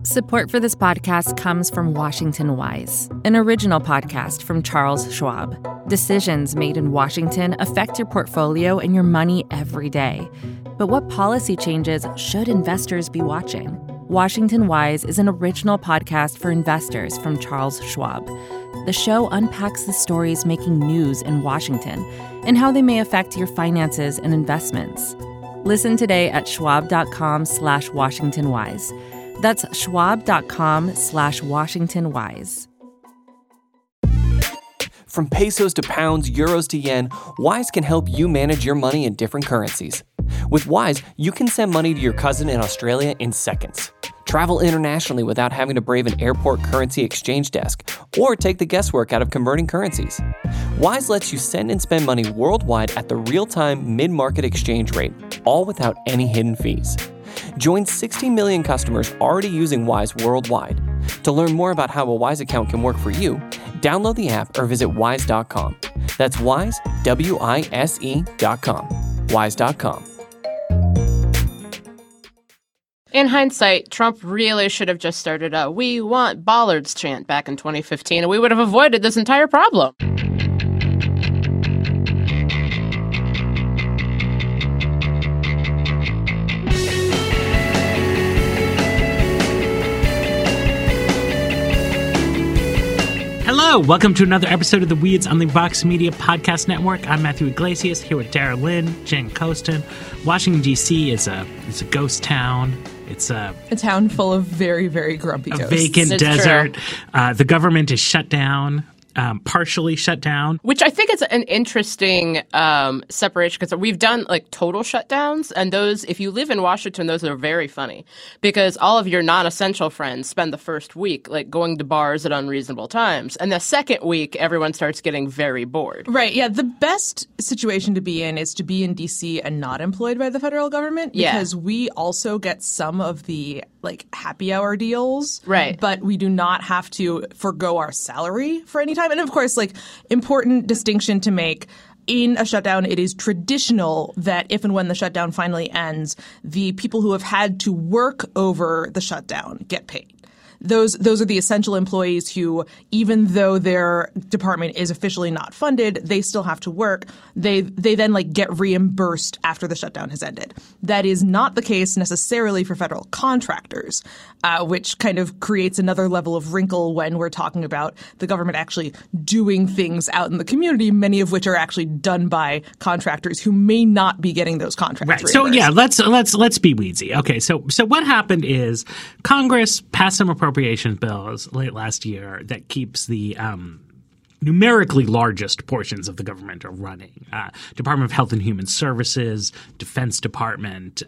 Support for this podcast comes from Washington Wise, an original podcast from Charles Schwab. Decisions made in Washington affect your portfolio and your money every day. But what policy changes should investors be watching? Washington Wise is an original podcast for investors from Charles Schwab. The show unpacks the stories making news in Washington and how they may affect your finances and investments. Listen today at schwab.com/WashingtonWise. That's schwab.com/WashingtonWise. From pesos to pounds, euros to yen, Wise can help you manage your money in different currencies. With Wise, you can send money to your cousin in Australia in seconds. Travel internationally without having to brave an airport currency exchange desk or take the guesswork out of converting currencies. Wise lets you send and spend money worldwide at the real-time mid-market exchange rate, all without any hidden fees. Join 60 million customers already using Wise worldwide. To learn more about how a Wise account can work for you, download the app or visit wise.com. That's Wise, WISE.com. Wise.com. In hindsight, Trump really should have just started a "We want bollards" chant back in 2015, and we would have avoided this entire problem. Hello, welcome to another episode of the Weeds on the Vox Media Podcast Network. I'm Matthew Iglesias here with Dara Lynn, Jen Kostin. Washington, D.C. is a ghost town. It's a town full of very, very grumpy ghosts. A vacant desert. The government is shut down. Partially shut down. Which I think is an interesting separation, because we've done like total shutdowns, and those, if you live in Washington, those are very funny because all of your non-essential friends spend the first week like going to bars at unreasonable times, and the second week everyone starts getting very bored. Right, yeah. The best situation to be in is to be in D.C. and not employed by the federal government, because we also get some of the like happy hour deals, right? But we do not have to forgo our salary for any time. And of course, like, important distinction to make. In a shutdown, it is traditional that if and when the shutdown finally ends, the people who have had to work over the shutdown get paid. Those are the essential employees who, even though their department is officially not funded, they still have to work. They then like get reimbursed after the shutdown has ended. That is not the case necessarily for federal contractors, which kind of creates another level of wrinkle when we're talking about the government actually doing things out in the community, many of which are actually done by contractors who may not be getting those contracts reimbursed. So yeah, let's be weedsy. Okay, so what happened is Congress passed some appropriations bills late last year that keeps the numerically largest portions of the government are running. Department of Health and Human Services, Defense Department,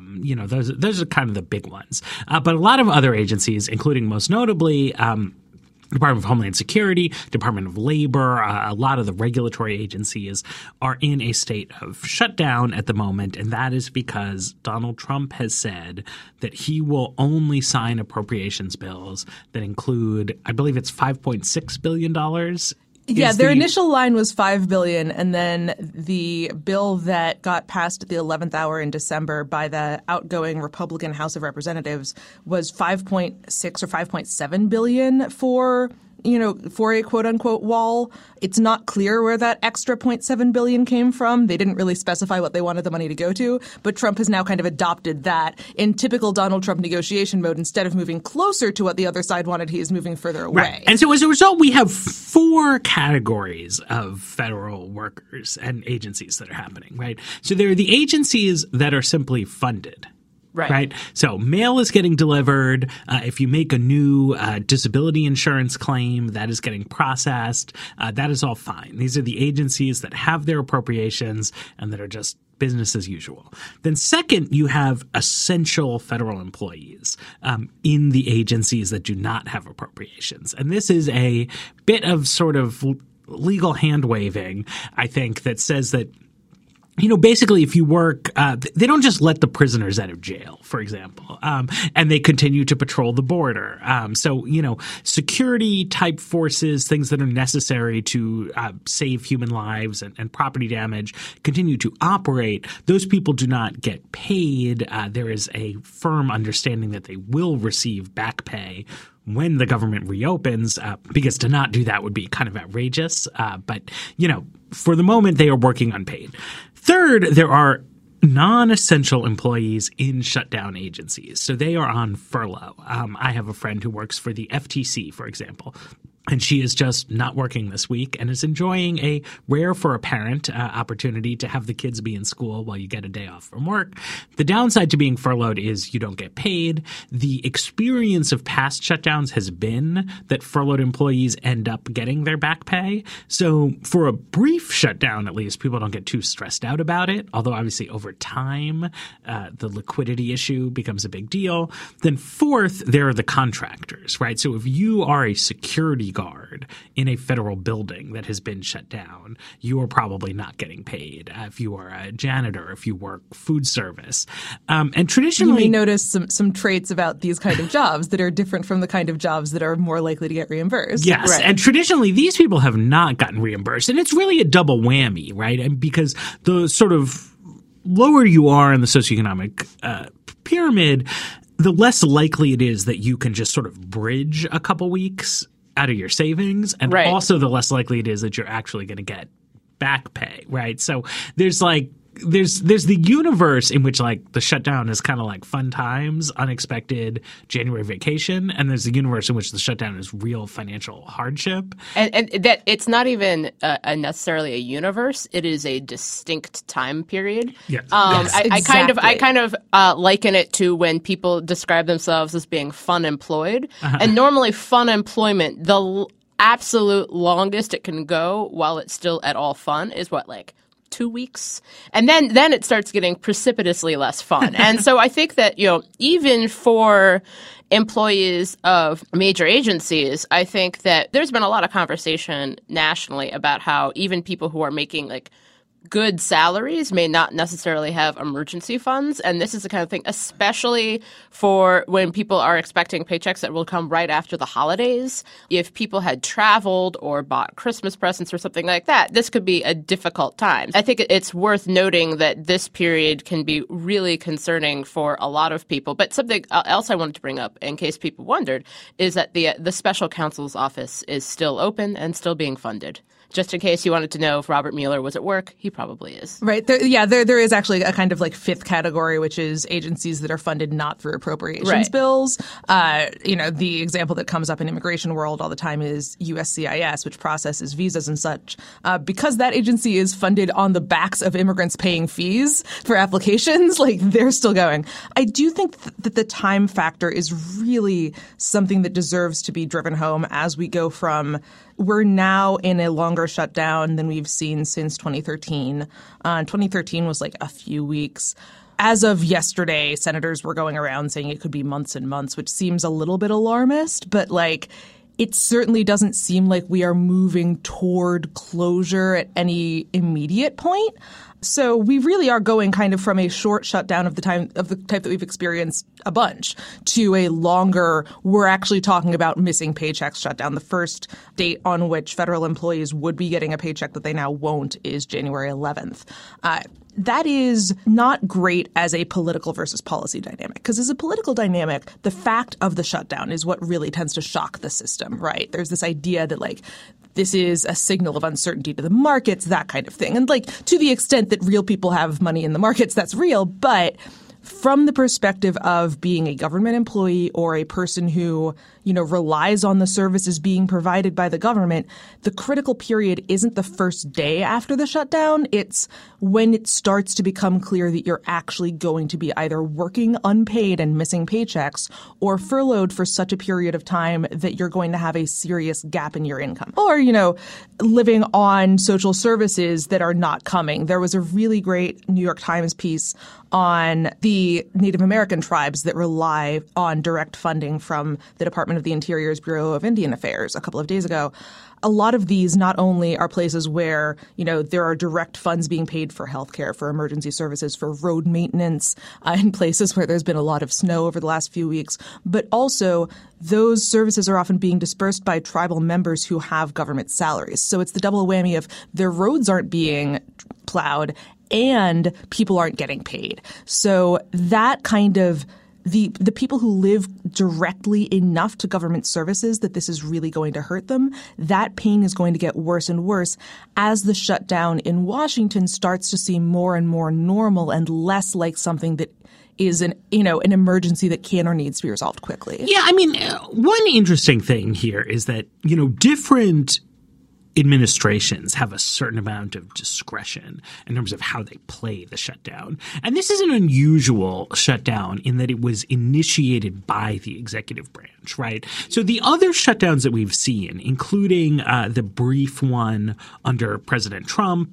those are kind of the big ones. But a lot of other agencies, including most notably Department of Homeland Security, Department of Labor, a lot of the regulatory agencies are in a state of shutdown at the moment, and that is because Donald Trump has said that he will only sign appropriations bills that include, I believe it's $5.6 billion. Yeah, their initial line was $5 billion, and then the bill that got passed at the 11th hour in December by the outgoing Republican House of Representatives was 5.6 or 5.7 billion for a quote-unquote wall. It's not clear where that extra $0.7 billion came from. They didn't really specify what they wanted the money to go to, but Trump has now kind of adopted that in typical Donald Trump negotiation mode. Instead of moving closer to what the other side wanted, he is moving further away. Right. And so as a result, we have four categories of federal workers and agencies that are happening, right? So there are the agencies that are simply funded. Right. So mail is getting delivered. If you make a new disability insurance claim, that is getting processed. That is all fine. These are the agencies that have their appropriations and that are just business as usual. Then second, you have essential federal employees in the agencies that do not have appropriations. And this is a bit of sort of legal hand-waving, I think, that says that basically if you work, they don't just let the prisoners out of jail, for example, and they continue to patrol the border. So security type forces, things that are necessary to save human lives and property damage continue to operate. Those people do not get paid. There is a firm understanding that they will receive back pay when the government reopens, because to not do that would be kind of outrageous. But for the moment, they are working unpaid. Third, there are non-essential employees in shutdown agencies. So they are on furlough. I have a friend who works for the FTC, for example. And she is just not working this week and is enjoying a rare for a parent opportunity to have the kids be in school while you get a day off from work. The downside to being furloughed is you don't get paid. The experience of past shutdowns has been that furloughed employees end up getting their back pay. So for a brief shutdown, at least, people don't get too stressed out about it. Although obviously over time, the liquidity issue becomes a big deal. Then fourth, there are the contractors, right? So if you are a security guard in a federal building that has been shut down, you are probably not getting paid. If you are a janitor, if you work food service. And traditionally— You may notice some traits about these kind of jobs that are different from the kind of jobs that are more likely to get reimbursed. Yes. Right. And traditionally, these people have not gotten reimbursed. And it's really a double whammy, right? And because the sort of lower you are in the socioeconomic pyramid, the less likely it is that you can just sort of bridge a couple weeks out of your savings, and right. also the less likely it is that you're actually going to get back pay, right? So there's the universe in which like the shutdown is kind of like fun times, unexpected January vacation, and there's the universe in which the shutdown is real financial hardship. And that it's not even necessarily a universe; it is a distinct time period. Yes. Yes, I exactly. kind of liken it to when people describe themselves as being fun employed, and normally fun employment, the absolute longest it can go while it's still at all fun is what, like 2 weeks, and then it starts getting precipitously less fun. And so I think that even for employees of major agencies, I think that there's been a lot of conversation nationally about how even people who are making like good salaries may not necessarily have emergency funds. And this is the kind of thing, especially for when people are expecting paychecks that will come right after the holidays. If people had traveled or bought Christmas presents or something like that, this could be a difficult time. I think it's worth noting that this period can be really concerning for a lot of people. But something else I wanted to bring up, in case people wondered, is that the special counsel's office is still open and still being funded. Just in case you wanted to know if Robert Mueller was at work, he probably is. Right. There is actually a kind of like fifth category, which is agencies that are funded not through appropriations bills. The example that comes up in immigration world all the time is USCIS, which processes visas and such. Because that agency is funded on the backs of immigrants paying fees for applications, like they're still going. I do think that the time factor is really something that deserves to be driven home as we go from we're now in a longer shutdown than we've seen since 2013. 2013 was like a few weeks. As of yesterday, senators were going around saying it could be months and months, which seems a little bit alarmist, but like it certainly doesn't seem like we are moving toward closure at any immediate point. So we really are going kind of from a short shutdown of the type that we've experienced a bunch to a longer, we're actually talking about missing paychecks shutdown. The first date on which federal employees would be getting a paycheck that they now won't is January 11th. That is not great as a political versus policy dynamic, because as a political dynamic, the fact of the shutdown is what really tends to shock the system, right? There's this idea that like this is a signal of uncertainty to the markets, that kind of thing. And like to the extent that real people have money in the markets, that's real. But from the perspective of being a government employee or a person who, relies on the services being provided by the government, the critical period isn't the first day after the shutdown. It's when it starts to become clear that you're actually going to be either working unpaid and missing paychecks or furloughed for such a period of time that you're going to have a serious gap in your income. Or, living on social services that are not coming. There was a really great New York Times piece on the Native American tribes that rely on direct funding from the Department of the Interior's Bureau of Indian Affairs a couple of days ago. A lot of these not only are places where, there are direct funds being paid for healthcare, for emergency services, for road maintenance, in places where there's been a lot of snow over the last few weeks, but also those services are often being dispersed by tribal members who have government salaries. So it's the double whammy of their roads aren't being plowed and people aren't getting paid. So that kind of the people who live directly enough to government services that this is really going to hurt them, that pain is going to get worse and worse as the shutdown in Washington starts to seem more and more normal and less like something that is an emergency that can or needs to be resolved quickly. Yeah, I mean, one interesting thing here is that, different administrations have a certain amount of discretion in terms of how they play the shutdown. And this is an unusual shutdown in that it was initiated by the executive branch, right? So the other shutdowns that we've seen, including the brief one under President Trump,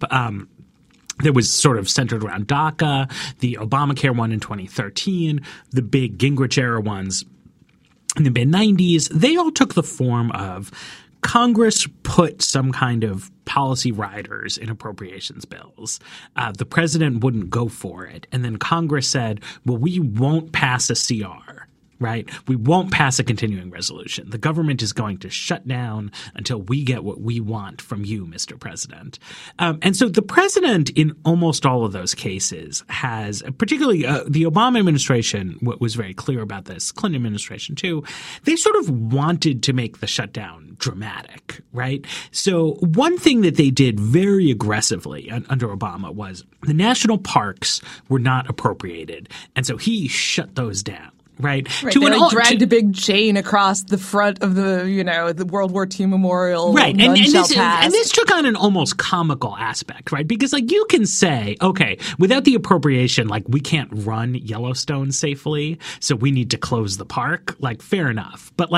that was sort of centered around DACA, the Obamacare one in 2013, the big Gingrich-era ones in the mid-90s, they all took the form of Congress put some kind of policy riders in appropriations bills. The president wouldn't go for it. And then Congress said, well, we won't pass a CR. Right? We won't pass a continuing resolution. The government is going to shut down until we get what we want from you, Mr. President. And so the president in almost all of those cases has, particularly the Obama administration was very clear about this, Clinton administration too, they sort of wanted to make the shutdown dramatic, right? So one thing that they did very aggressively under Obama was the national parks were not appropriated. And so he shut those down. Right. They dragged a big chain across the front of the World War II memorial. Right. And this took on an almost comical aspect, right? Because you can say, OK, without the appropriation, we can't run Yellowstone safely. So we need to close the park. Fair enough. But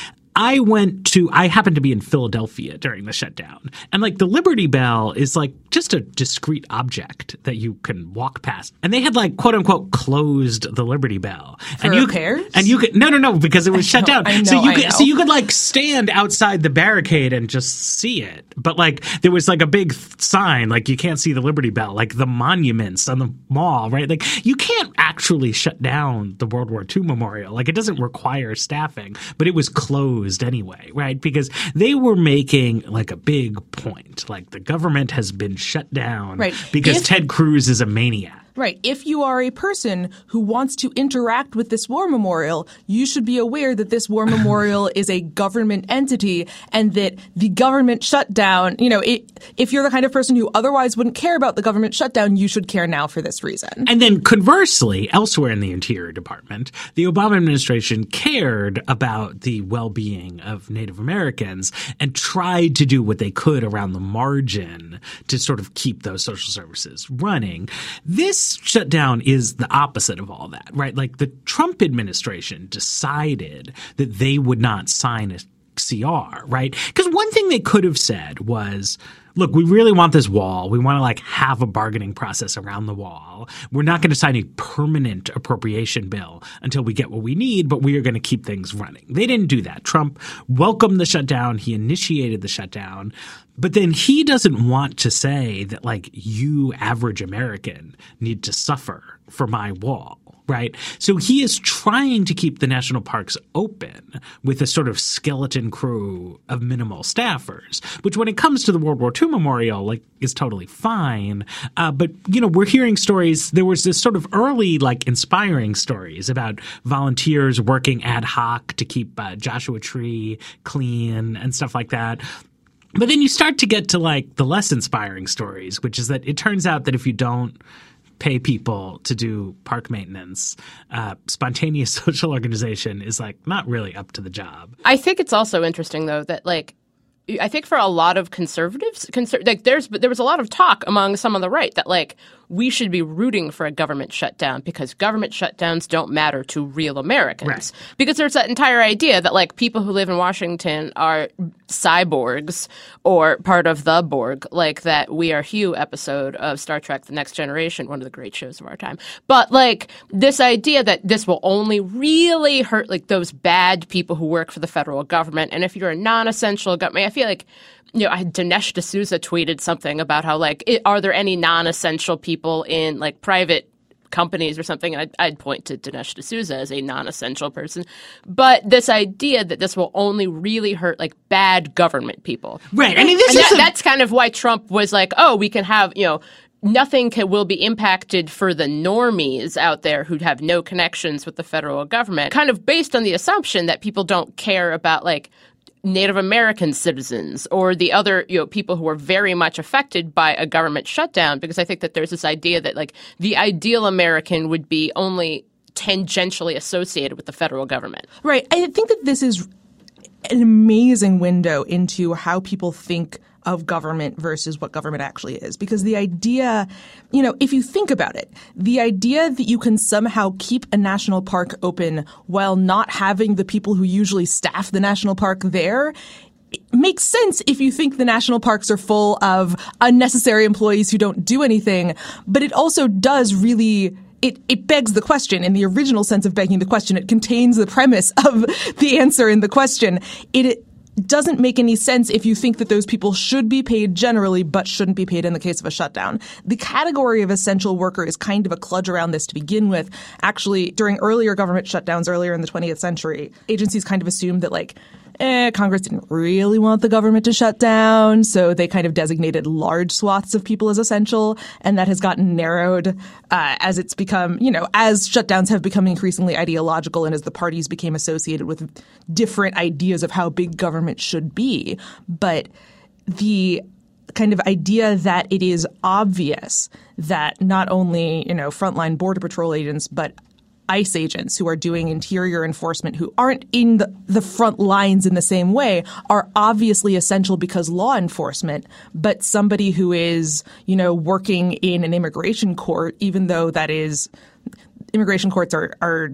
I happened to be in Philadelphia during the shutdown. And the Liberty Bell is just a discrete object that you can walk past. And they had quote unquote closed the Liberty Bell. For repairs? And you could no, because it was shut down. So you could stand outside the barricade and just see it. But there was a big sign you can't see the Liberty Bell, the monuments on the mall, right? You can't actually shut down the World War II memorial. It doesn't require staffing, but it was closed anyway, right? Because they were making a big point, the government has been shut down because Ted Cruz is a maniac. Right. If you are a person who wants to interact with this war memorial, you should be aware that this war memorial is a government entity and that the government shutdown, if you're the kind of person who otherwise wouldn't care about the government shutdown, you should care now for this reason. And then conversely, elsewhere in the Interior Department, the Obama administration cared about the well-being of Native Americans and tried to do what they could around the margin to sort of keep those social services running. This shutdown is the opposite of all that, right? The Trump administration decided that they would not sign a CR, right? Because one thing they could have said was, look, we really want this wall. We want to have a bargaining process around the wall. We're not going to sign a permanent appropriation bill until we get what we need, but we are going to keep things running. They didn't do that. Trump welcomed the shutdown. He initiated the shutdown. But then he doesn't want to say that you, average American, need to suffer for my wall. Right. So he is trying to keep the national parks open with a sort of skeleton crew of minimal staffers, which when it comes to the World War II memorial, is totally fine. But, we're hearing stories. There was this sort of early, inspiring stories about volunteers working ad hoc to keep Joshua Tree clean and stuff like that. But then you start to get to the less inspiring stories, which is that it turns out that if you don't pay people to do park maintenance, spontaneous social organization is not really up to the job. I think it's also interesting though that I think for a lot of conservatives, there was a lot of talk among some on the right that we should be rooting for a government shutdown because government shutdowns don't matter to real Americans. Right. Because there's that entire idea that like people who live in Washington are cyborgs or part of the Borg, like that We Are Hugh episode of Star Trek The Next Generation, one of the great shows of our time. But like this idea that this will only really hurt like those bad people who work for the federal government. And if you're a non-essential government, I feel like, Dinesh D'Souza tweeted something about how like, are there any non-essential people in like private companies or something, and I'd point to Dinesh D'Souza as a non-essential person. But this idea that this will only really hurt like bad government people. Right. I mean, that's kind of why Trump was like, oh, we can have, nothing will be impacted for the normies out there who have no connections with the federal government, kind of based on the assumption that people don't care about like Native American citizens or the other people who are very much affected by a government shutdown, because I think that there's this idea that like the ideal American would be only tangentially associated with the federal government. Right. I think that this is an amazing window into how people think of government versus what government actually is. Because the idea, if you think about it, the idea that you can somehow keep a national park open while not having the people who usually staff the national park there makes sense if you think the national parks are full of unnecessary employees who don't do anything. But it also does really It begs the question in the original sense of begging the question. It contains the premise of the answer in the question. It doesn't make any sense if you think that those people should be paid generally but shouldn't be paid in the case of a shutdown. The category of essential worker is kind of a kludge around this to begin with. Actually, during earlier government shutdowns earlier in the 20th century, agencies kind of assumed that Congress didn't really want the government to shut down, so they kind of designated large swaths of people as essential, and that has gotten narrowed as it's become, as shutdowns have become increasingly ideological and as the parties became associated with different ideas of how big government should be. But the kind of idea that it is obvious that not only, frontline Border Patrol agents, but ICE agents who are doing interior enforcement who aren't in the front lines in the same way are obviously essential because law enforcement, but somebody who is, working in an immigration court, even though that is immigration courts are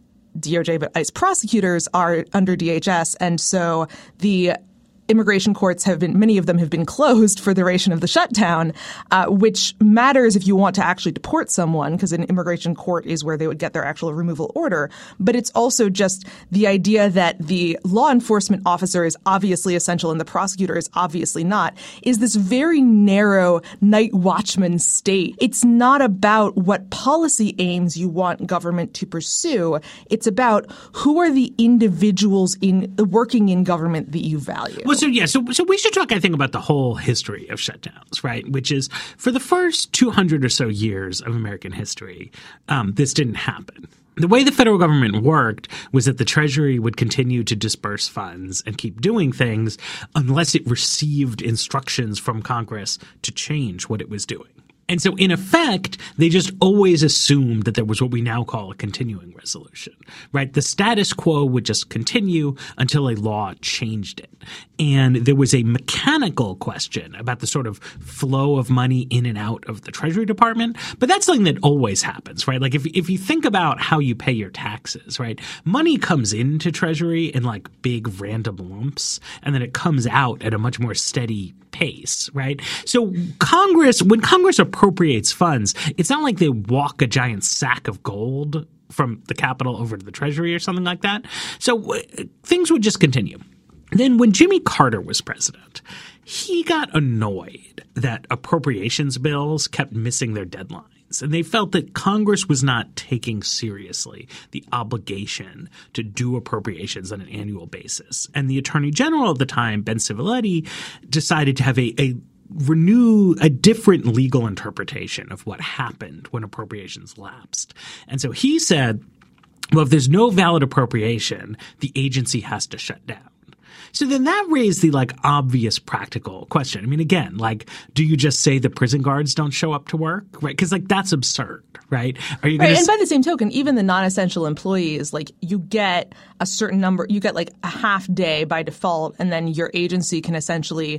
DOJ, but ICE prosecutors are under DHS. And so the immigration courts many of them have been closed for the duration of the shutdown, which matters if you want to actually deport someone, because an immigration court is where they would get their actual removal order. But it's also just the idea that the law enforcement officer is obviously essential and the prosecutor is obviously not, is this very narrow night watchman state. It's not about what policy aims you want government to pursue. It's about who are the individuals working in government that you value. So we should talk, I think, about the whole history of shutdowns, right? Which is for the first 200 or so years of American history, this didn't happen. The way the federal government worked was that the Treasury would continue to disperse funds and keep doing things unless it received instructions from Congress to change what it was doing. And so, in effect, they just always assumed that there was what we now call a continuing resolution, right? The status quo would just continue until a law changed it. And there was a mechanical question about the sort of flow of money in and out of the Treasury Department. But that's something that always happens, right? Like if you think about how you pay your taxes, right? Money comes into Treasury in like big random lumps, and then it comes out at a much more steady pace, right? So when Congress appropriates funds, it's not like they walk a giant sack of gold from the Capitol over to the Treasury or something like that. So things would just continue. Then when Jimmy Carter was president, he got annoyed that appropriations bills kept missing their deadlines. And they felt that Congress was not taking seriously the obligation to do appropriations on an annual basis. And the Attorney General at the time, Ben Civiletti, decided to have a different legal interpretation of what happened when appropriations lapsed. And so he said, well, if there's no valid appropriation, the agency has to shut down. So then that raised the obvious practical question. I mean, again, do you just say the prison guards don't show up to work? Right? Because that's absurd, right? Are you right. And by the same token, even the non-essential employees, you get a certain number, you get a half day by default, and then your agency can essentially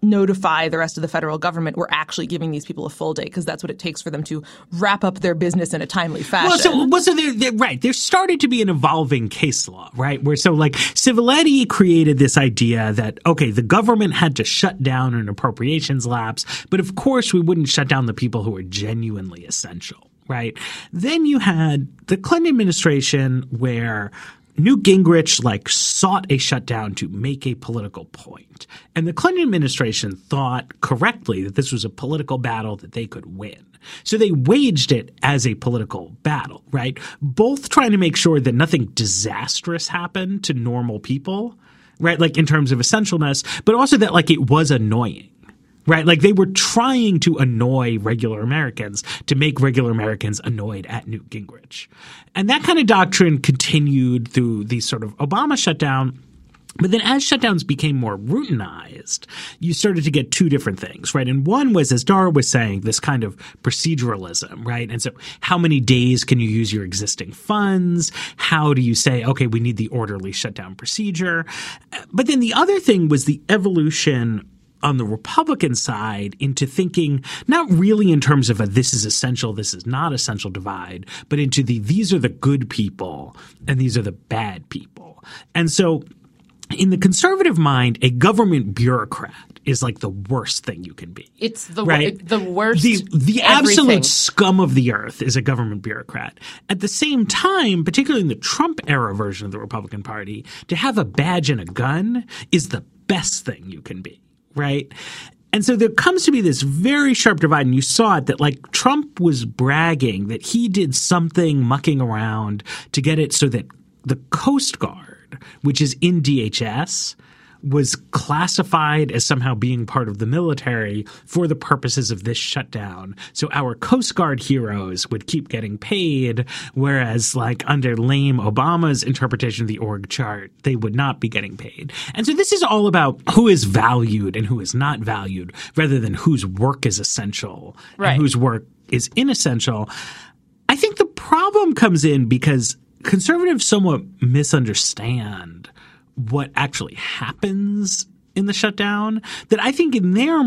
notify the rest of the federal government we're actually giving these people a full day because that's what it takes for them to wrap up their business in a timely fashion. So right. There started to be an evolving case law, right? Where Civiletti created this idea that, okay, the government had to shut down an appropriations lapse, but of course we wouldn't shut down the people who were genuinely essential, right? Then you had the Clinton administration where Newt Gingrich sought a shutdown to make a political point. And the Clinton administration thought correctly that this was a political battle that they could win. So they waged it as a political battle, right? Both trying to make sure that nothing disastrous happened to normal people, right? In terms of essentialness, but also that it was annoying. Right? They were trying to annoy regular Americans to make regular Americans annoyed at Newt Gingrich. And that kind of doctrine continued through the sort of Obama shutdown. But then as shutdowns became more routinized, you started to get two different things, right? And one was, as Dara was saying, this kind of proceduralism, right? And so how many days can you use your existing funds? How do you say, okay, we need the orderly shutdown procedure? But then the other thing was the evolution on the Republican side into thinking not really in terms of a this is essential, this is not essential divide, but into these are the good people and these are the bad people. And so in the conservative mind, a government bureaucrat is the worst thing you can be. It's the The worst. absolute everything. scum of the earth is a government bureaucrat. At the same time, particularly in the Trump era version of the Republican Party, to have a badge and a gun is the best thing you can be. Right. And so there comes to be this very sharp divide. And you saw it that Trump was bragging that he did something mucking around to get it so that the Coast Guard, which is in DHS, was classified as somehow being part of the military for the purposes of this shutdown. So our Coast Guard heroes would keep getting paid, whereas under lame Obama's interpretation of the org chart, they would not be getting paid. And so this is all about who is valued and who is not valued rather than whose work is essential and whose work is inessential. I think the problem comes in because conservatives somewhat misunderstand what actually happens in the shutdown, that I think in their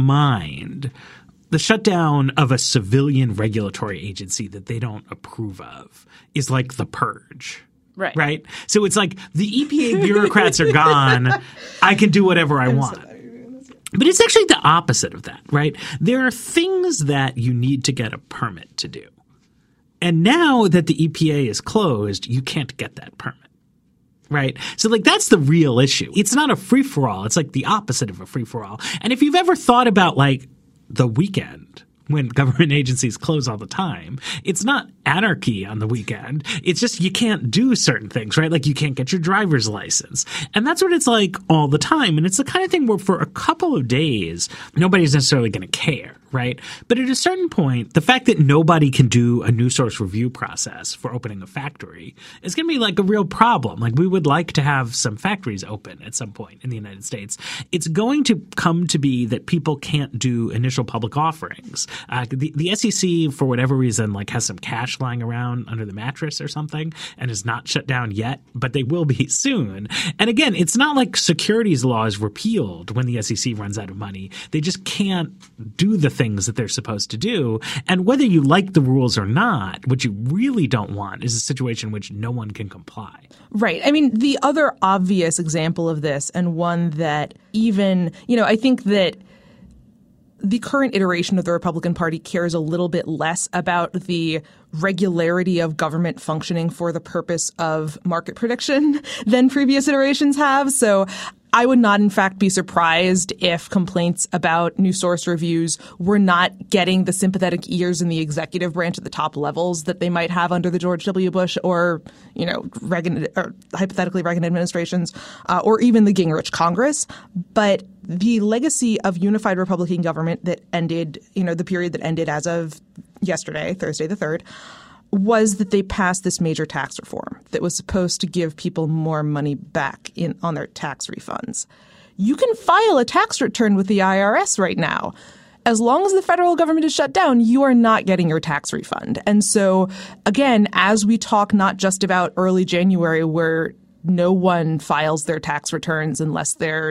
mind, the shutdown of a civilian regulatory agency that they don't approve of is like the purge. Right? So it's the EPA bureaucrats are gone. I can do whatever I want. But it's actually the opposite of that, right? There are things that you need to get a permit to do. And now that the EPA is closed, you can't get that permit. Right. So that's the real issue. It's not a free for all. It's the opposite of a free for all. And if you've ever thought about the weekend when government agencies close all the time, it's not anarchy on the weekend. It's just you can't do certain things, right? You can't get your driver's license. And that's what it's all the time. And it's the kind of thing where for a couple of days, nobody's necessarily going to care. Right. But at a certain point, the fact that nobody can do a new source review process for opening a factory is going to be a real problem. We would like to have some factories open at some point in the United States. It's going to come to be that people can't do initial public offerings. The SEC, for whatever reason, has some cash lying around under the mattress or something and is not shut down yet, but they will be soon. And again, it's not like securities law is repealed when the SEC runs out of money. They just can't do the things that they're supposed to do. And whether you like the rules or not, what you really don't want is a situation in which no one can comply. Right. I mean, the other obvious example of this, and one that even, I think that the current iteration of the Republican Party cares a little bit less about the regularity of government functioning for the purpose of market prediction than previous iterations have. So I would not, in fact, be surprised if complaints about new source reviews were not getting the sympathetic ears in the executive branch at the top levels that they might have under the George W. Bush or, Reagan, or hypothetically Reagan administrations, or even the Gingrich Congress. But the legacy of unified Republican government that ended, the period that ended as of yesterday, Thursday the 3rd, was that they passed this major tax reform that was supposed to give people more money back on their tax refunds. You can file a tax return with the IRS right now. As long as the federal government is shut down, you are not getting your tax refund. And so, again, as we talk not just about early January where no one files their tax returns unless they're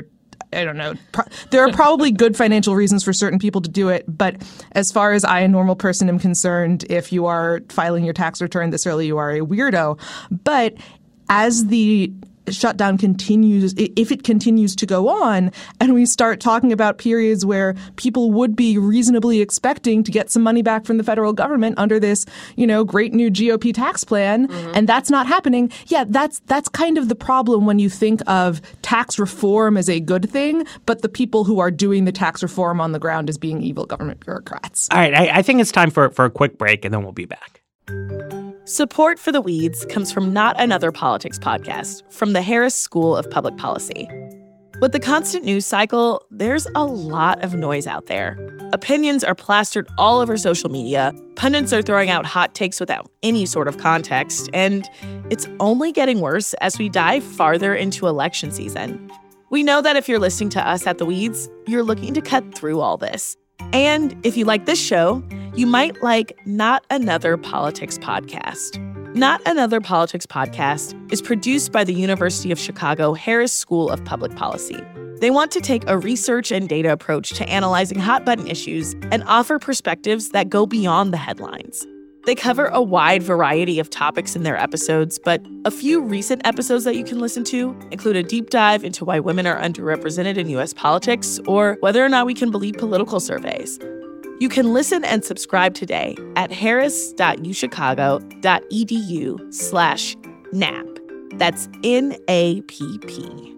I don't know. There are probably good financial reasons for certain people to do it, but as far as I, a normal person, am concerned, if you are filing your tax return this early, you are a weirdo. But as the shutdown continues, if it continues to go on, and we start talking about periods where people would be reasonably expecting to get some money back from the federal government under this, great new GOP tax plan, and that's not happening. Yeah, that's kind of the problem when you think of tax reform as a good thing, but the people who are doing the tax reform on the ground as being evil government bureaucrats. All right, I think it's time for a quick break, and then we'll be back. Support for The Weeds comes from Not Another Politics podcast from the Harris School of Public Policy. With the constant news cycle, there's a lot of noise out there. Opinions are plastered all over social media, pundits are throwing out hot takes without any sort of context, and it's only getting worse as we dive farther into election season. We know that if you're listening to us at The Weeds, you're looking to cut through all this. And if you like this show, you might like Not Another Politics podcast. Not Another Politics podcast is produced by the University of Chicago Harris School of Public Policy. They want to take a research and data approach to analyzing hot-button issues and offer perspectives that go beyond the headlines. They cover a wide variety of topics in their episodes, but a few recent episodes that you can listen to include a deep dive into why women are underrepresented in U.S. politics or whether or not we can believe political surveys. You can listen and subscribe today at harris.uchicago.edu/NAPP. That's NAPP.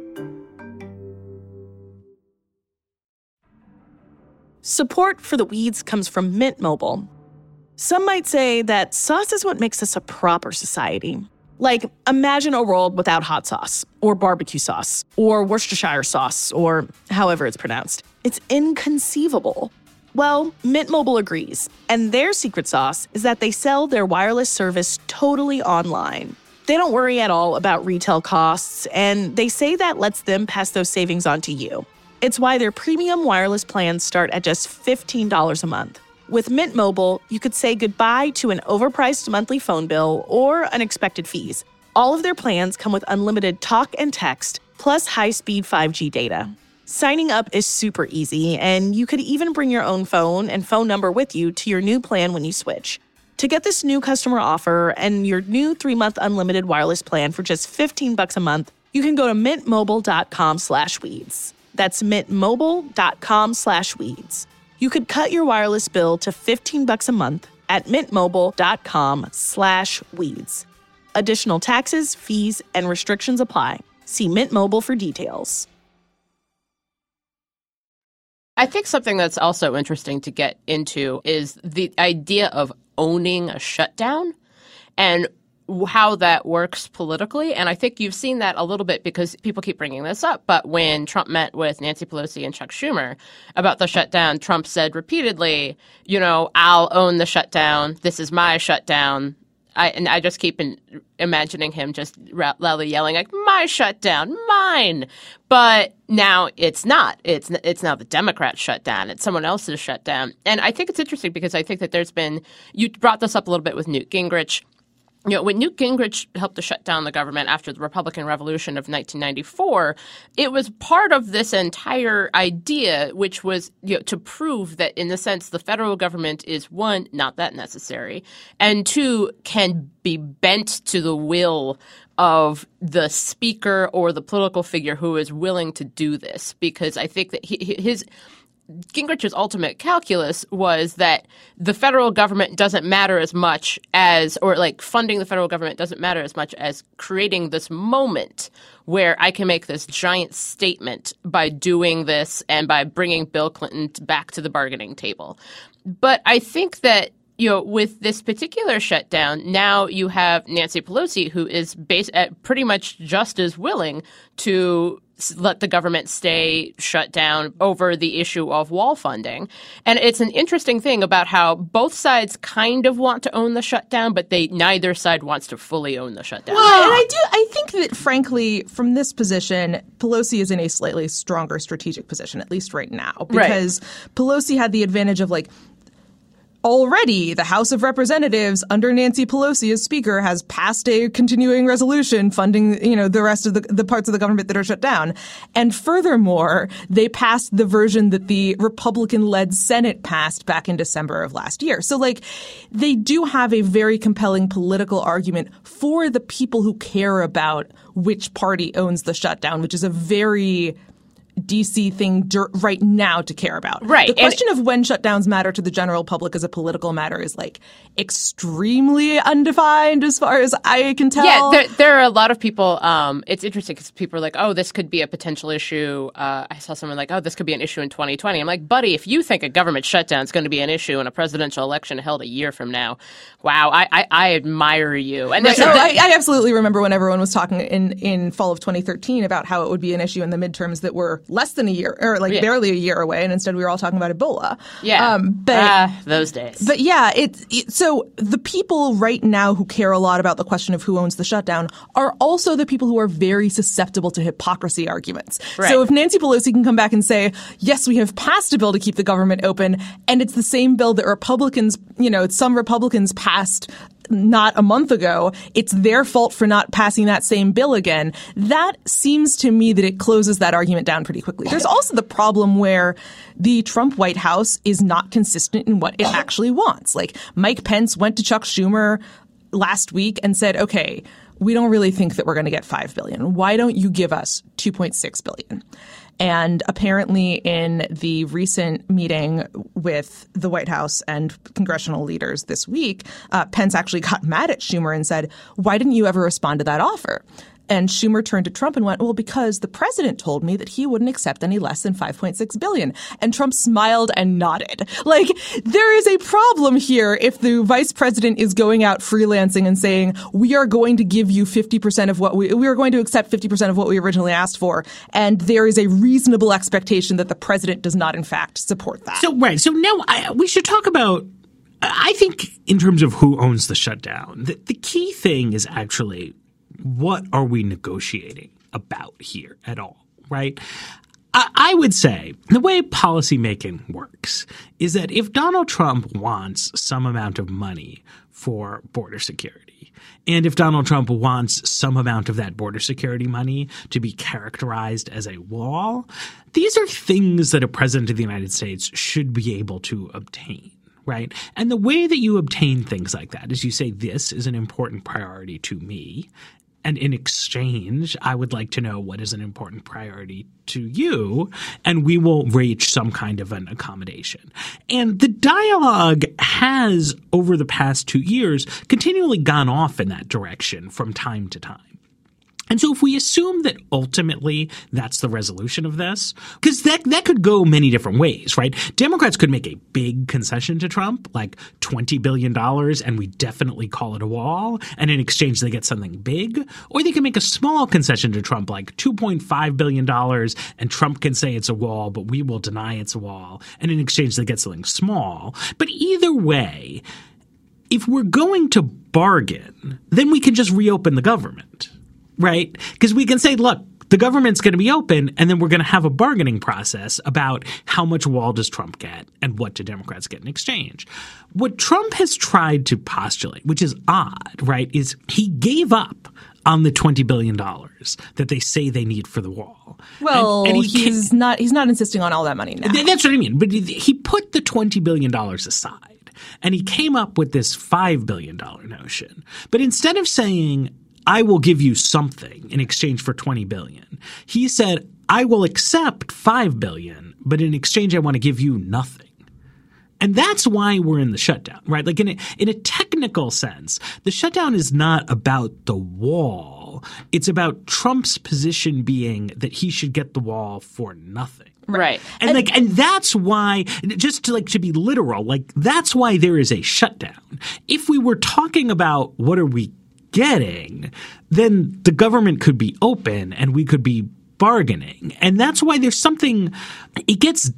Support for The Weeds comes from Mint Mobile. Some might say that sauce is what makes us a proper society. Like, imagine a world without hot sauce, or barbecue sauce, or Worcestershire sauce, or however it's pronounced. It's inconceivable. Well, Mint Mobile agrees, and their secret sauce is that they sell their wireless service totally online. They don't worry at all about retail costs, and they say that lets them pass those savings on to you. It's why their premium wireless plans start at just $15 a month. With Mint Mobile, you could say goodbye to an overpriced monthly phone bill or unexpected fees. All of their plans come with unlimited talk and text, plus high-speed 5G data. Signing up is super easy, and you could even bring your own phone and phone number with you to your new plan when you switch. To get this new customer offer and your new 3-month unlimited wireless plan for just $15 a month, you can go to mintmobile.com/weeds. That's mintmobile.com/weeds. You could cut your wireless bill to $15 a month at mintmobile.com/weeds. Additional taxes, fees, and restrictions apply. See Mint Mobile for details. I think something that's also interesting to get into is the idea of owning a shutdown and how that works politically. And I think you've seen that a little bit because people keep bringing this up. But when Trump met with Nancy Pelosi and Chuck Schumer about the shutdown, Trump said repeatedly, I'll own the shutdown. This is my shutdown. I just keep imagining him just loudly yelling like, my shutdown, mine. But now it's not. It's now the Democrat shutdown. It's someone else's shutdown. And I think it's interesting because I think that there's been – you brought this up a little bit with Newt Gingrich. When Newt Gingrich helped to shut down the government after the Republican Revolution of 1994, it was part of this entire idea, which was to prove that, in the sense, the federal government is, one, not that necessary, and two, can be bent to the will of the speaker or the political figure who is willing to do this. Because I think that Gingrich's ultimate calculus was that the federal government doesn't matter as much as, or like funding the federal government doesn't matter as much as creating this moment where I can make this giant statement by doing this and by bringing Bill Clinton back to the bargaining table. But I think that, with this particular shutdown, now you have Nancy Pelosi, who is pretty much just as willing to let the government stay shut down over the issue of wall funding. And it's an interesting thing about how both sides kind of want to own the shutdown, but neither side wants to fully own the shutdown. Well, and I think that, frankly, from this position, Pelosi is in a slightly stronger strategic position, at least right now, because Pelosi had the advantage of already the House of Representatives under Nancy Pelosi as Speaker has passed a continuing resolution funding, the rest of the parts of the government that are shut down. And furthermore, they passed the version that the Republican-led Senate passed back in December of last year. So they do have a very compelling political argument for the people who care about which party owns the shutdown, which is a very DC thing right now to care about. Right. The question of when shutdowns matter to the general public as a political matter is extremely undefined as far as I can tell. Yeah, there are a lot of people. It's interesting because people are like, oh, this could be a potential issue. I saw someone like, oh, this could be an issue in 2020. I'm like, buddy, if you think a government shutdown is going to be an issue in a presidential election held a year from now, wow, I admire you. And right. I absolutely remember when everyone was talking in fall of 2013 about how it would be an issue in the midterms that were less than a year or barely a year away. And instead we were all talking about Ebola. Yeah. Those days. But yeah, so the people right now who care a lot about the question of who owns the shutdown are also the people who are very susceptible to hypocrisy arguments. Right. So if Nancy Pelosi can come back and say, yes, we have passed a bill to keep the government open, and it's the same bill that Republicans, some Republicans passed not a month ago, it's their fault for not passing that same bill again. That seems to me that it closes that argument down pretty quickly. There's also the problem where the Trump White House is not consistent in what it actually wants. Mike Pence went to Chuck Schumer last week and said, okay, we don't really think that we're going to get $5 billion. Why don't you give us $2.6 billion? And apparently in the recent meeting with the White House and congressional leaders this week, Pence actually got mad at Schumer and said, why didn't you ever respond to that offer? And Schumer turned to Trump and went, well, because the president told me that he wouldn't accept any less than $5.6 billion. And Trump smiled and nodded. There is a problem here if the vice president is going out freelancing and saying, we are going to give you 50% of what we are going to accept 50% of what we originally asked for. And there is a reasonable expectation that the president does not, in fact, support that. So now we should talk about, I think in terms of who owns the shutdown, the key thing is actually, what are we negotiating about here at all, right? I would say the way policymaking works is that if Donald Trump wants some amount of money for border security, and if Donald Trump wants some amount of that border security money to be characterized as a wall, these are things that a president of the United States should be able to obtain. Right. And the way that you obtain things like that is you say, this is an important priority to me. And in exchange, I would like to know what is an important priority to you, and we will reach some kind of an accommodation. And the dialogue has, over the past 2 years, continually gone off in that direction from time to time. And so if we assume that ultimately that's the resolution of this, because that could go many different ways, right? Democrats could make a big concession to Trump, like $20 billion, and we definitely call it a wall, and in exchange they get something big. Or they can make a small concession to Trump, like $2.5 billion, and Trump can say it's a wall, but we will deny it's a wall, and in exchange they get something small. But either way, if we're going to bargain, then we can just reopen the government. Right? Because we can say, look, the government's going to be open, and then we're going to have a bargaining process about how much wall does Trump get and what do Democrats get in exchange. What Trump has tried to postulate, which is odd, right, is he gave up on the $20 billion that they say they need for the wall. Well, and he's not insisting on all that money now. That's what I mean. But he put the $20 billion aside, and he came up with this $5 billion notion. But instead of saying, I will give you something in exchange for $20 billion, he said, I will accept $5 billion, but in exchange I want to give you nothing. And that's why we're in the shutdown, right? Like in a technical sense, the shutdown is not about the wall. It's about Trump's position being that he should get the wall for nothing. Right. And that's why, just to be literal, that's why there is a shutdown. If we were talking about what are we getting, then the government could be open and we could be bargaining. And that's why there's something – it gets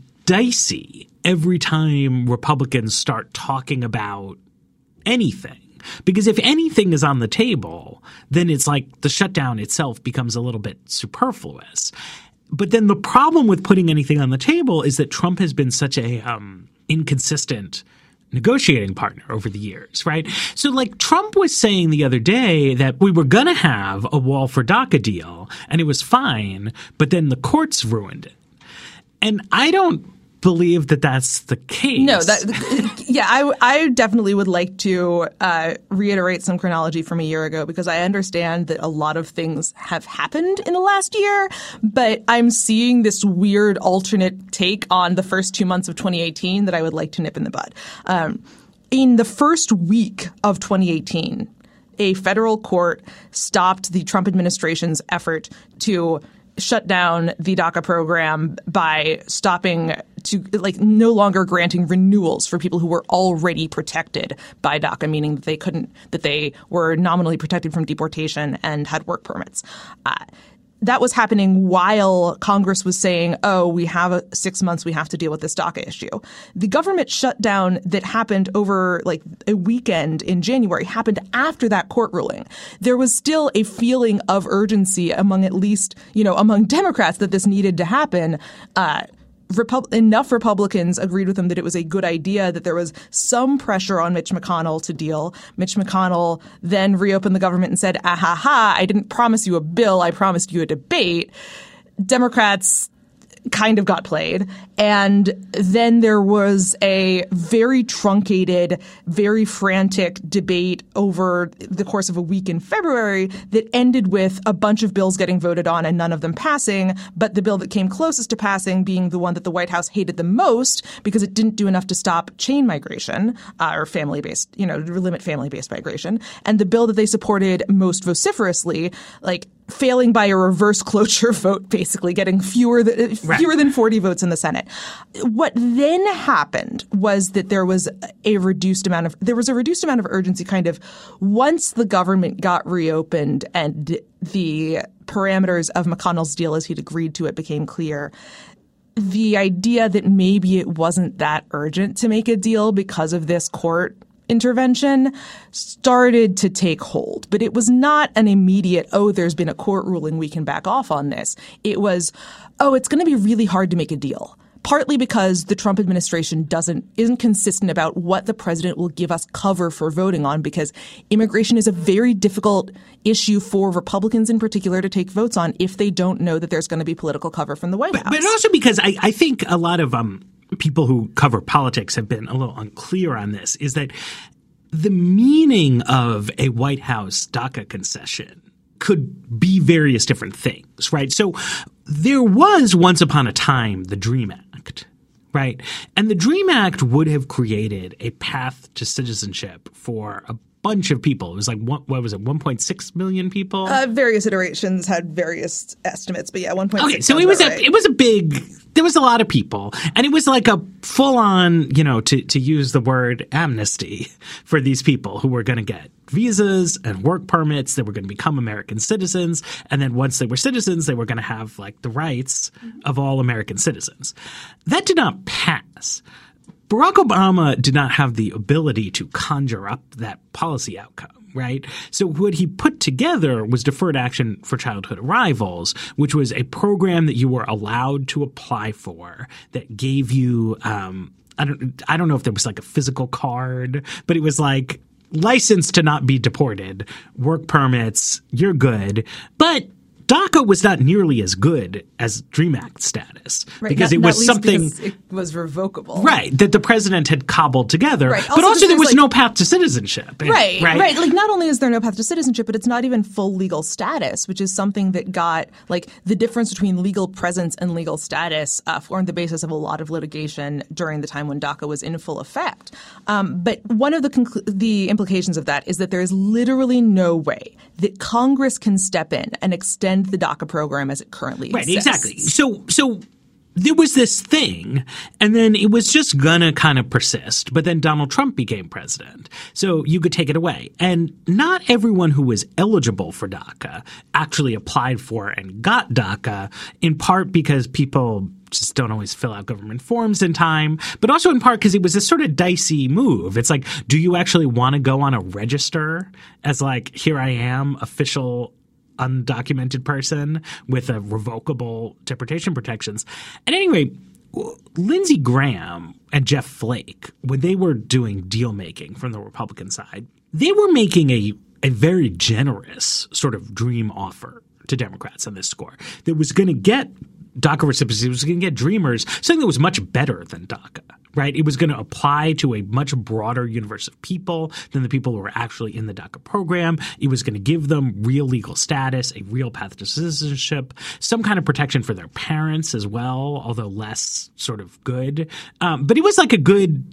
dicey every time Republicans start talking about anything. Because if anything is on the table, then it's like the shutdown itself becomes a little bit superfluous. But then the problem with putting anything on the table is that Trump has been such a inconsistent negotiating partner over the years, right? So like Trump was saying the other day that we were going to have a wall for DACA deal and it was fine, but then the courts ruined it. And I don't believe that that's the case. No, I definitely would like to reiterate some chronology from a year ago because I understand that a lot of things have happened in the last year, but I'm seeing this weird alternate take on the first 2 months of 2018 that I would like to nip in the bud. In the first week of 2018, a federal court stopped the Trump administration's effort to shut down the DACA program by stopping to no longer granting renewals for people who were already protected by DACA, meaning that they were nominally protected from deportation and had work permits. That was happening while Congress was saying, oh, we have 6 months, we have to deal with this DACA issue. The government shutdown that happened over a weekend in January happened after that court ruling. There was still a feeling of urgency among at least, among Democrats that this needed to happen. Enough Republicans agreed with him that it was a good idea, that there was some pressure on Mitch McConnell to deal. Mitch McConnell then reopened the government and said, I didn't promise you a bill, I promised you a debate. Democrats kind of got played. And then there was a very truncated, very frantic debate over the course of a week in February that ended with a bunch of bills getting voted on and none of them passing, but the bill that came closest to passing being the one that the White House hated the most because it didn't do enough to stop chain migration or family-based, limit family-based migration. And the bill that they supported most vociferously, failing by a reverse cloture vote, basically getting fewer than 40 votes in the Senate. What then happened was that there was a reduced amount of urgency kind of once the government got reopened and the parameters of McConnell's deal as he'd agreed to it became clear. The idea that maybe it wasn't that urgent to make a deal because of this court intervention started to take hold. But it was not an immediate, there's been a court ruling, we can back off on this. It was, it's going to be really hard to make a deal. Partly because the Trump administration isn't consistent about what the president will give us cover for voting on, because immigration is a very difficult issue for Republicans in particular to take votes on if they don't know that there's going to be political cover from the White House. But also because I think a lot of people who cover politics have been a little unclear on this, is that the meaning of a White House DACA concession could be various different things, right? So there was once upon a time the DREAM Act, right? And the DREAM Act would have created a path to citizenship for a bunch of people. It was what was it, 1.6 million people? Various iterations had various estimates, but yeah, 1.6. Okay, so it was a big. There was a lot of people, and it was like a full-on, to use the word amnesty for these people who were going to get visas and work permits. They were going to become American citizens, and then once they were citizens, they were going to have the rights of all American citizens. That did not pass. Barack Obama did not have the ability to conjure up that policy outcome, right? So what he put together was Deferred Action for Childhood Arrivals, which was a program that you were allowed to apply for that gave you I don't know if there was a physical card, but it was license to not be deported, work permits, you're good. But DACA was not nearly as good as DREAM Act status, right, because it was something because it was revocable, right? That the president had cobbled together, right. But also there was no path to citizenship, right? Not only is there no path to citizenship, but it's not even full legal status, which is something that got the difference between legal presence and legal status formed the basis of a lot of litigation during the time when DACA was in full effect. But one of the implications of that is that there is literally no way that Congress can step in and extend the DACA program as it currently exists. Right, exactly. So there was this thing, and then it was just gonna kind of persist. But then Donald Trump became president, so you could take it away. And not everyone who was eligible for DACA actually applied for and got DACA, in part because people just don't always fill out government forms in time, but also in part because it was this sort of dicey move. It's do you actually want to go on a register as here I am, official undocumented person with a revocable deportation protections? At any rate, Lindsey Graham and Jeff Flake, when they were doing deal making from the Republican side, they were making a very generous sort of dream offer to Democrats on this score that was going to get DACA recipients, it was going to get Dreamers, something that was much better than DACA, right? It was going to apply to a much broader universe of people than the people who were actually in the DACA program. It was going to give them real legal status, a real path to citizenship, some kind of protection for their parents as well, although less sort of good. But it was like a good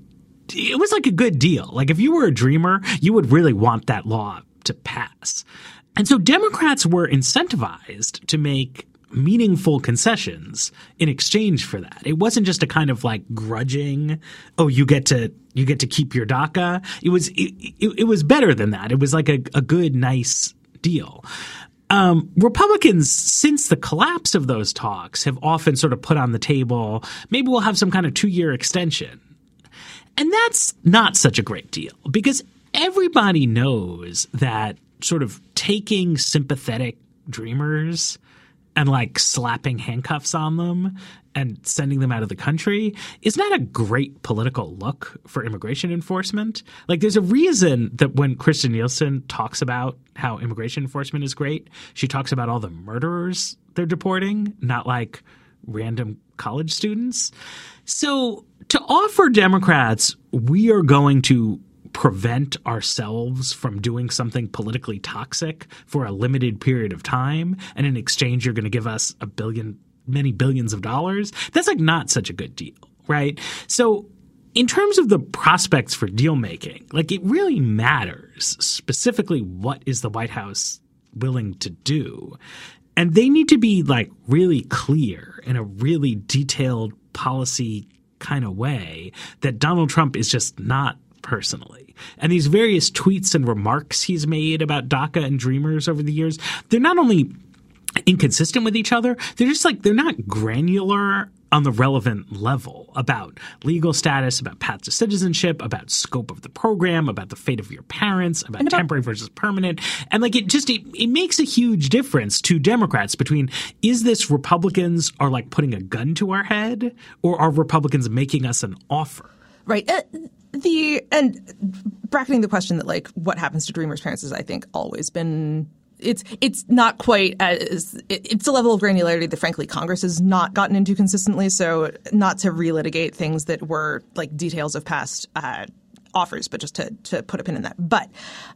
deal. Like if you were a Dreamer, you would really want that law to pass. And so Democrats were incentivized to make meaningful concessions in exchange for that. It wasn't just a kind of like grudging, oh, you get to keep your DACA. It was better than that. It was like a good, nice deal. Republicans, since the collapse of those talks, have often sort of put on the table, maybe we'll have some kind of 2-year extension. And that's not such a great deal because everybody knows that sort of taking sympathetic Dreamers and like slapping handcuffs on them and sending them out of the country is not a great political look for immigration enforcement. Like there's a reason that when Kirstjen Nielsen talks about how immigration enforcement is great, she talks about all the murderers they're deporting, not like random college students. So to offer Democrats, we are going to prevent ourselves from doing something politically toxic for a limited period of time, and in exchange you're going to give us many billions of dollars, that's like not such a good deal, right? So in terms of the prospects for deal making, like it really matters specifically what is the White House willing to do. And they need to be like really clear in a really detailed policy kind of way that Donald Trump is just not personally. And these various tweets and remarks he's made about DACA and Dreamers over the years, they're not only inconsistent with each other, they're just like, they're not granular on the relevant level about legal status, about path to citizenship, about scope of the program, about the fate of your parents, about temporary versus permanent. And like it makes a huge difference to Democrats between is this Republicans are like putting a gun to our head or are Republicans making us an offer? Right. And bracketing the question that like what happens to Dreamers' parents has I think always been it's not quite as it's a level of granularity that frankly Congress has not gotten into consistently. So not to relitigate things that were like details of past offers, but just to put a pin in that. But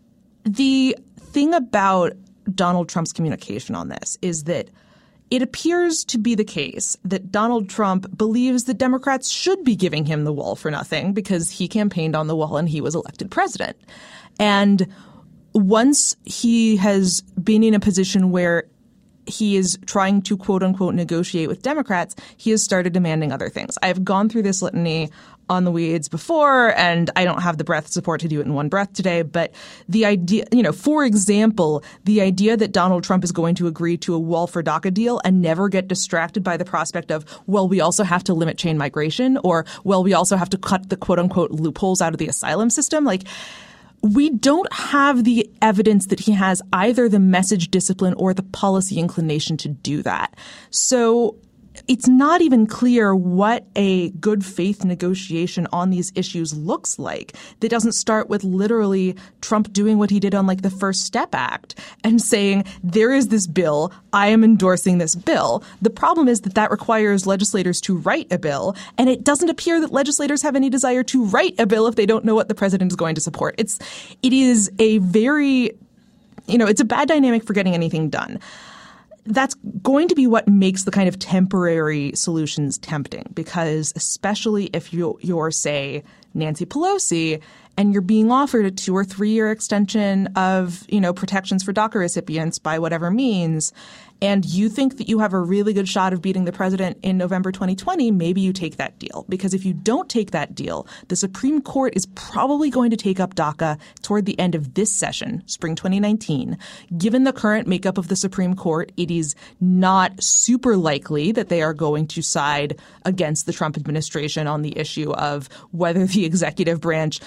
the thing about Donald Trump's communication on this is that it appears to be the case that Donald Trump believes that Democrats should be giving him the wall for nothing because he campaigned on the wall and he was elected president. And once he has been in a position where he is trying to, quote unquote, negotiate with Democrats, he has started demanding other things. I've gone through this litany on the Weeds before, and I don't have the breath support to do it in one breath today. But the idea, for example, the idea that Donald Trump is going to agree to a wall for DACA deal and never get distracted by the prospect of, well, we also have to limit chain migration, or, well, we also have to cut the quote unquote loopholes out of the asylum system. Like, we don't have the evidence that he has either the message discipline or the policy inclination to do that. So it's not even clear what a good faith negotiation on these issues looks like that doesn't start with literally Trump doing what he did on like the First Step Act and saying, there is this bill, I am endorsing this bill. The problem is that requires legislators to write a bill, and it doesn't appear that legislators have any desire to write a bill if they don't know what the president is going to support. It is a very, it's a bad dynamic for getting anything done. That's going to be what makes the kind of temporary solutions tempting, because especially if you're, say, Nancy Pelosi and you're being offered a 2 or 3 year extension of, protections for DACA recipients by whatever means, and you think that you have a really good shot of beating the president in November 2020, maybe you take that deal. Because if you don't take that deal, the Supreme Court is probably going to take up DACA toward the end of this session, spring 2019. Given the current makeup of the Supreme Court, it is not super likely that they are going to side against the Trump administration on the issue of whether the executive branch needed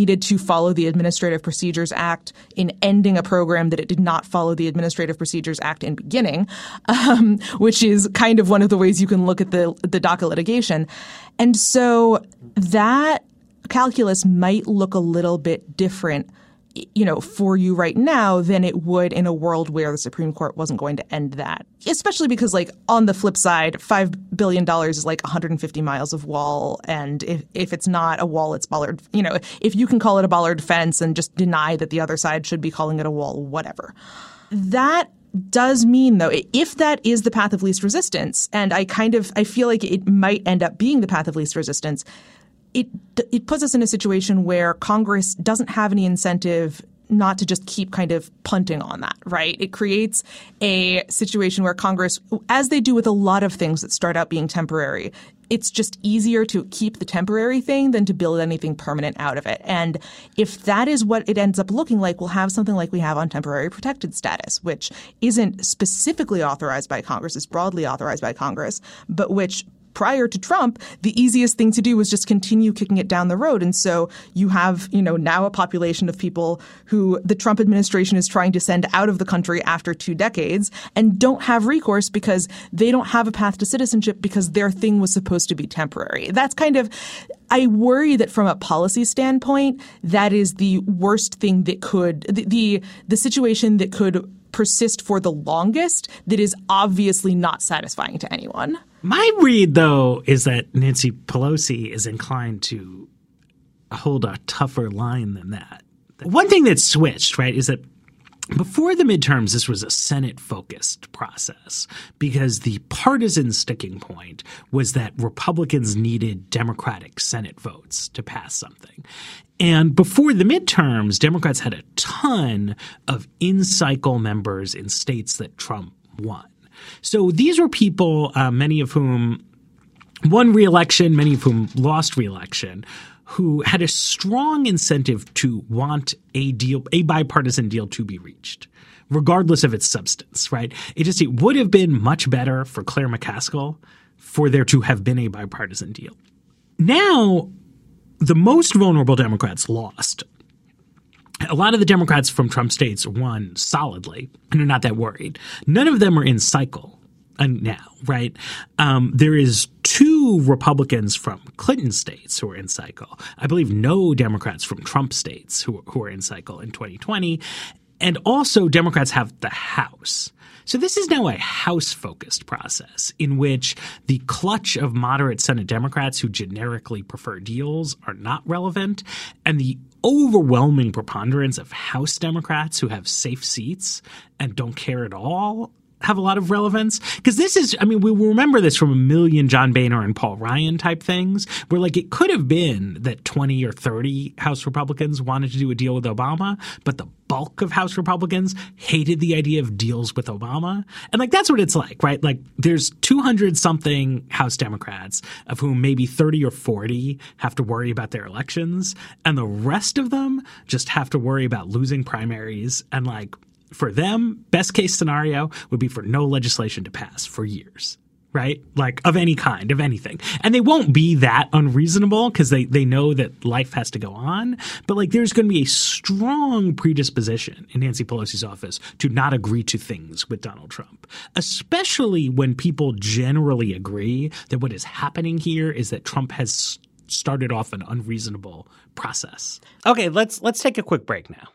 needed to follow the Administrative Procedures Act in ending a program that it did not follow the Administrative Procedures Act in beginning, which is kind of one of the ways you can look at the DACA litigation. And so that calculus might look a little bit different, for you right now than it would in a world where the Supreme Court wasn't going to end that. Especially because, on the flip side, $5 billion is 150 miles of wall. And if it's not a wall, it's bollard. If you can call it a bollard fence and just deny that the other side should be calling it a wall, whatever. That does mean, though, if that is the path of least resistance, and I feel like it might end up being the path of least resistance, it puts us in a situation where Congress doesn't have any incentive not to just keep kind of punting on that, right? It creates a situation where Congress, as they do with a lot of things that start out being temporary, it's just easier to keep the temporary thing than to build anything permanent out of it. And if that is what it ends up looking like, we'll have something like we have on temporary protected status, which isn't specifically authorized by Congress, it's broadly authorized by Congress, but which prior to Trump, the easiest thing to do was just continue kicking it down the road. And so you have, now a population of people who the Trump administration is trying to send out of the country after 2 decades and don't have recourse because they don't have a path to citizenship because their thing was supposed to be temporary. That's I worry that from a policy standpoint, that is the worst thing that could, the situation that could persist for the longest that is obviously not satisfying to anyone. My read, though, is that Nancy Pelosi is inclined to hold a tougher line than that. One thing that switched, right, is that before the midterms, this was a Senate-focused process because the partisan sticking point was that Republicans needed Democratic Senate votes to pass something. And before the midterms, Democrats had a ton of in-cycle members in states that Trump won. So these were people, many of whom won re-election, many of whom lost re-election, who had a strong incentive to want a bipartisan deal to be reached, regardless of its substance, right? It would have been much better for Claire McCaskill for there to have been a bipartisan deal. Now, the most vulnerable Democrats lost. A lot of the Democrats from Trump states won solidly and are not that worried. None of them are in cycle now, right? There is 2 Republicans from Clinton states who are in cycle. I believe no Democrats from Trump states who are in cycle in 2020. And also Democrats have the House. So this is now a House-focused process in which the clutch of moderate Senate Democrats who generically prefer deals are not relevant, and the overwhelming preponderance of House Democrats who have safe seats and don't care at all have a lot of relevance. Because this is, we will remember this from a million John Boehner and Paul Ryan type things, where it could have been that 20 or 30 House Republicans wanted to do a deal with Obama, but the bulk of House Republicans hated the idea of deals with Obama. And that's what it's like, right? There's 200-something House Democrats, of whom maybe 30 or 40 have to worry about their elections, and the rest of them just have to worry about losing primaries and for them, best case scenario would be for no legislation to pass for years, right? Of any kind, of anything. And they won't be that unreasonable because they know that life has to go on. But there's going to be a strong predisposition in Nancy Pelosi's office to not agree to things with Donald Trump, especially when people generally agree that what is happening here is that Trump has started off an unreasonable process. Okay, let's take a quick break now.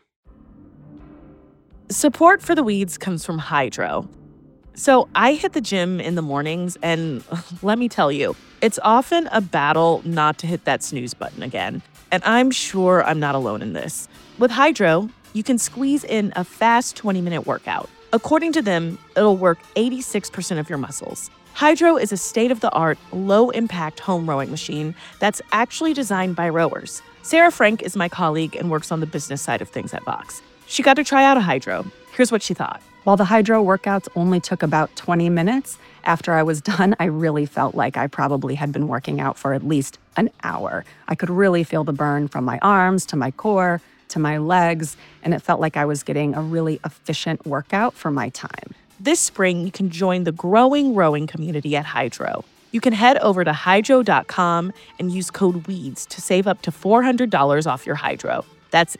Support for The Weeds comes from Hydro. So I hit the gym in the mornings, and let me tell you, it's often a battle not to hit that snooze button again. And I'm sure I'm not alone in this. With Hydro, you can squeeze in a fast 20-minute workout. According to them, it'll work 86% of your muscles. Hydro is a state-of-the-art, low-impact home rowing machine that's actually designed by rowers. Sarah Frank is my colleague and works on the business side of things at Vox. She got to try out a Hydro. Here's what she thought. While the Hydro workouts only took about 20 minutes, after I was done, I really felt like I probably had been working out for at least an hour. I could really feel the burn from my arms to my core to my legs, and it felt like I was getting a really efficient workout for my time. This spring, you can join the growing rowing community at Hydro. You can head over to hydro.com and use code WEEDS to save up to $400 off your hydro. That's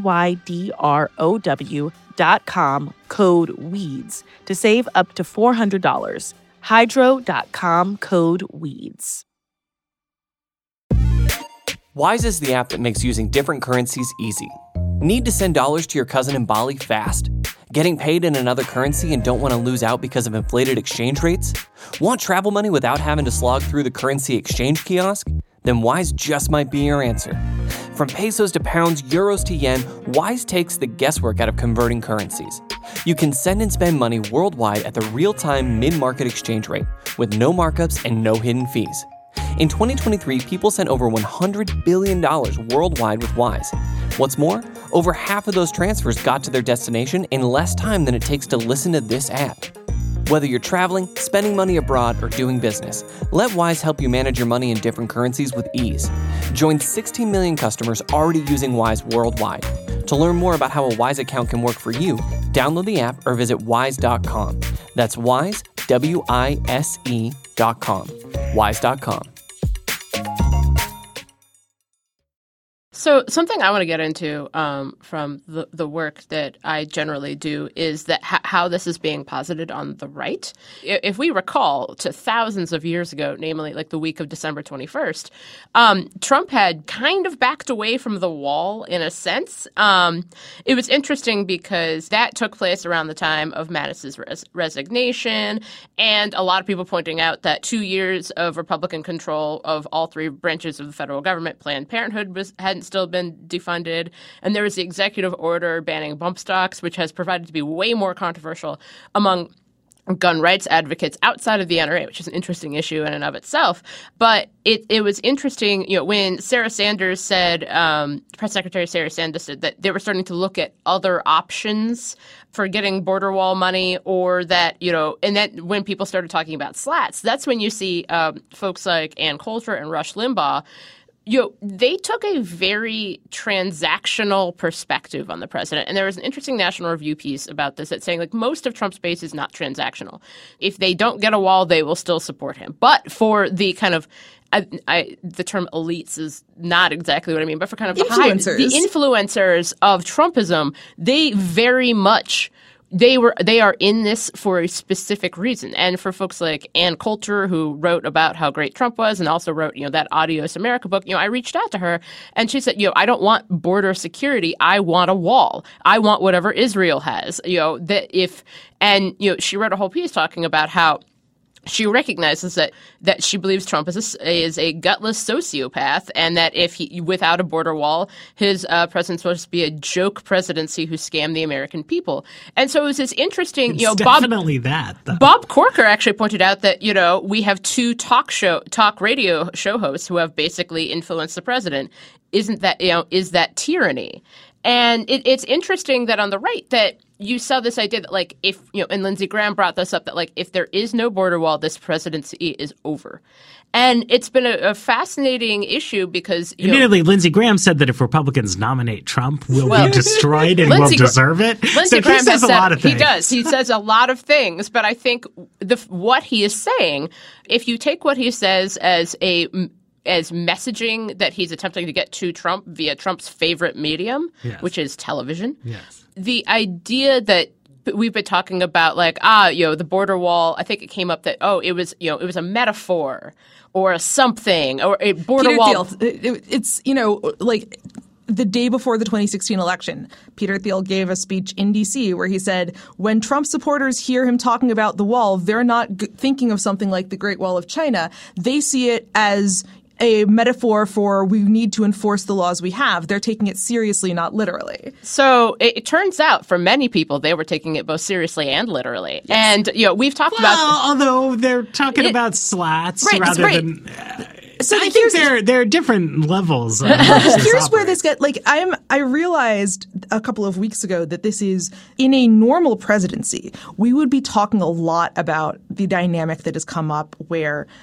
HYDROW.com, code WEEDS, to save up to $400. Hydro.com, code WEEDS. Wise is the app that makes using different currencies easy. Need to send dollars to your cousin in Bali fast? Getting paid in another currency and don't want to lose out because of inflated exchange rates? Want travel money without having to slog through the currency exchange kiosk? Then Wise just might be your answer. From pesos to pounds, euros to yen, Wise takes the guesswork out of converting currencies. You can send and spend money worldwide at the real-time mid-market exchange rate with no markups and no hidden fees. In 2023, people sent over $100 billion worldwide with Wise. What's more, over half of those transfers got to their destination in less time than it takes to listen to this ad. Whether you're traveling, spending money abroad, or doing business, let Wise help you manage your money in different currencies with ease. Join 16 million customers already using Wise worldwide. To learn more about how a Wise account can work for you, download the app or visit wise.com. That's Wise, WISE.com. Wise.com. So something I want to get into from the work that I generally do is that how this is being posited on the right. If we recall to thousands of years ago, namely like the week of December 21st, Trump had kind of backed away from the wall in a sense. It was interesting because that took place around the time of Mattis's resignation, and a lot of people pointing out that 2 years of Republican control of all three branches of the federal government, Planned Parenthood hadn't still been defunded, and there was the executive order banning bump stocks, which has provided to be way more controversial among gun rights advocates outside of the NRA, which is an interesting issue in and of itself. But it was interesting, when Sarah Sanders said, Press Secretary Sarah Sanders said that they were starting to look at other options for getting border wall money, or that, and then when people started talking about slats, that's when you see folks like Ann Coulter and Rush Limbaugh. They took a very transactional perspective on the president. And there was an interesting National Review piece about this that's saying, like, most of Trump's base is not transactional. If they don't get a wall, they will still support him. But for the kind of the term elites is not exactly what I mean, but for kind of the influencers of Trumpism, they very much they are in this for a specific reason. And for folks like Ann Coulter, who wrote about how great Trump was and also wrote, that Adios America book, I reached out to her and she said, I don't want border security. I want a wall. I want whatever Israel has, she wrote a whole piece talking about how she recognizes that she believes Trump is a gutless sociopath, and that if without a border wall, his presidency supposed to be a joke presidency who scammed the American people. And so it was this interesting. It's definitely that. Though. Bob Corker actually pointed out that we have two talk radio show hosts who have basically influenced the president. Isn't that is that tyranny? And it's interesting that on the right that you saw this idea that, like, if, and Lindsey Graham brought this up, that, like, if there is no border wall, this presidency is over. And it's been a fascinating issue because, admittedly, Lindsey Graham said that if Republicans nominate Trump, we'll be destroyed and we'll deserve it. Lindsey Graham says a lot of things. He does. He says a lot of things. But I think what he is saying, if you take what he says as messaging that he's attempting to get to Trump via Trump's favorite medium, yes, which is television. Yes. The idea that we've been talking about, like, the border wall, I think it came up that, it was a metaphor or a something or a border Peter wall. Thiel, it's, like the day before the 2016 election, Peter Thiel gave a speech in D.C. where he said, when Trump supporters hear him talking about the wall, they're not thinking of something like the Great Wall of China. They see it as a metaphor for we need to enforce the laws we have. They're taking it seriously, not literally. So it turns out for many people, they were taking it both seriously and literally. Yes. And, we've talked about... although they're talking about slats rather than... So I think there are different levels. Here's where this gets I realized a couple of weeks ago that this is in a normal presidency. We would be talking a lot about the dynamic that has come up where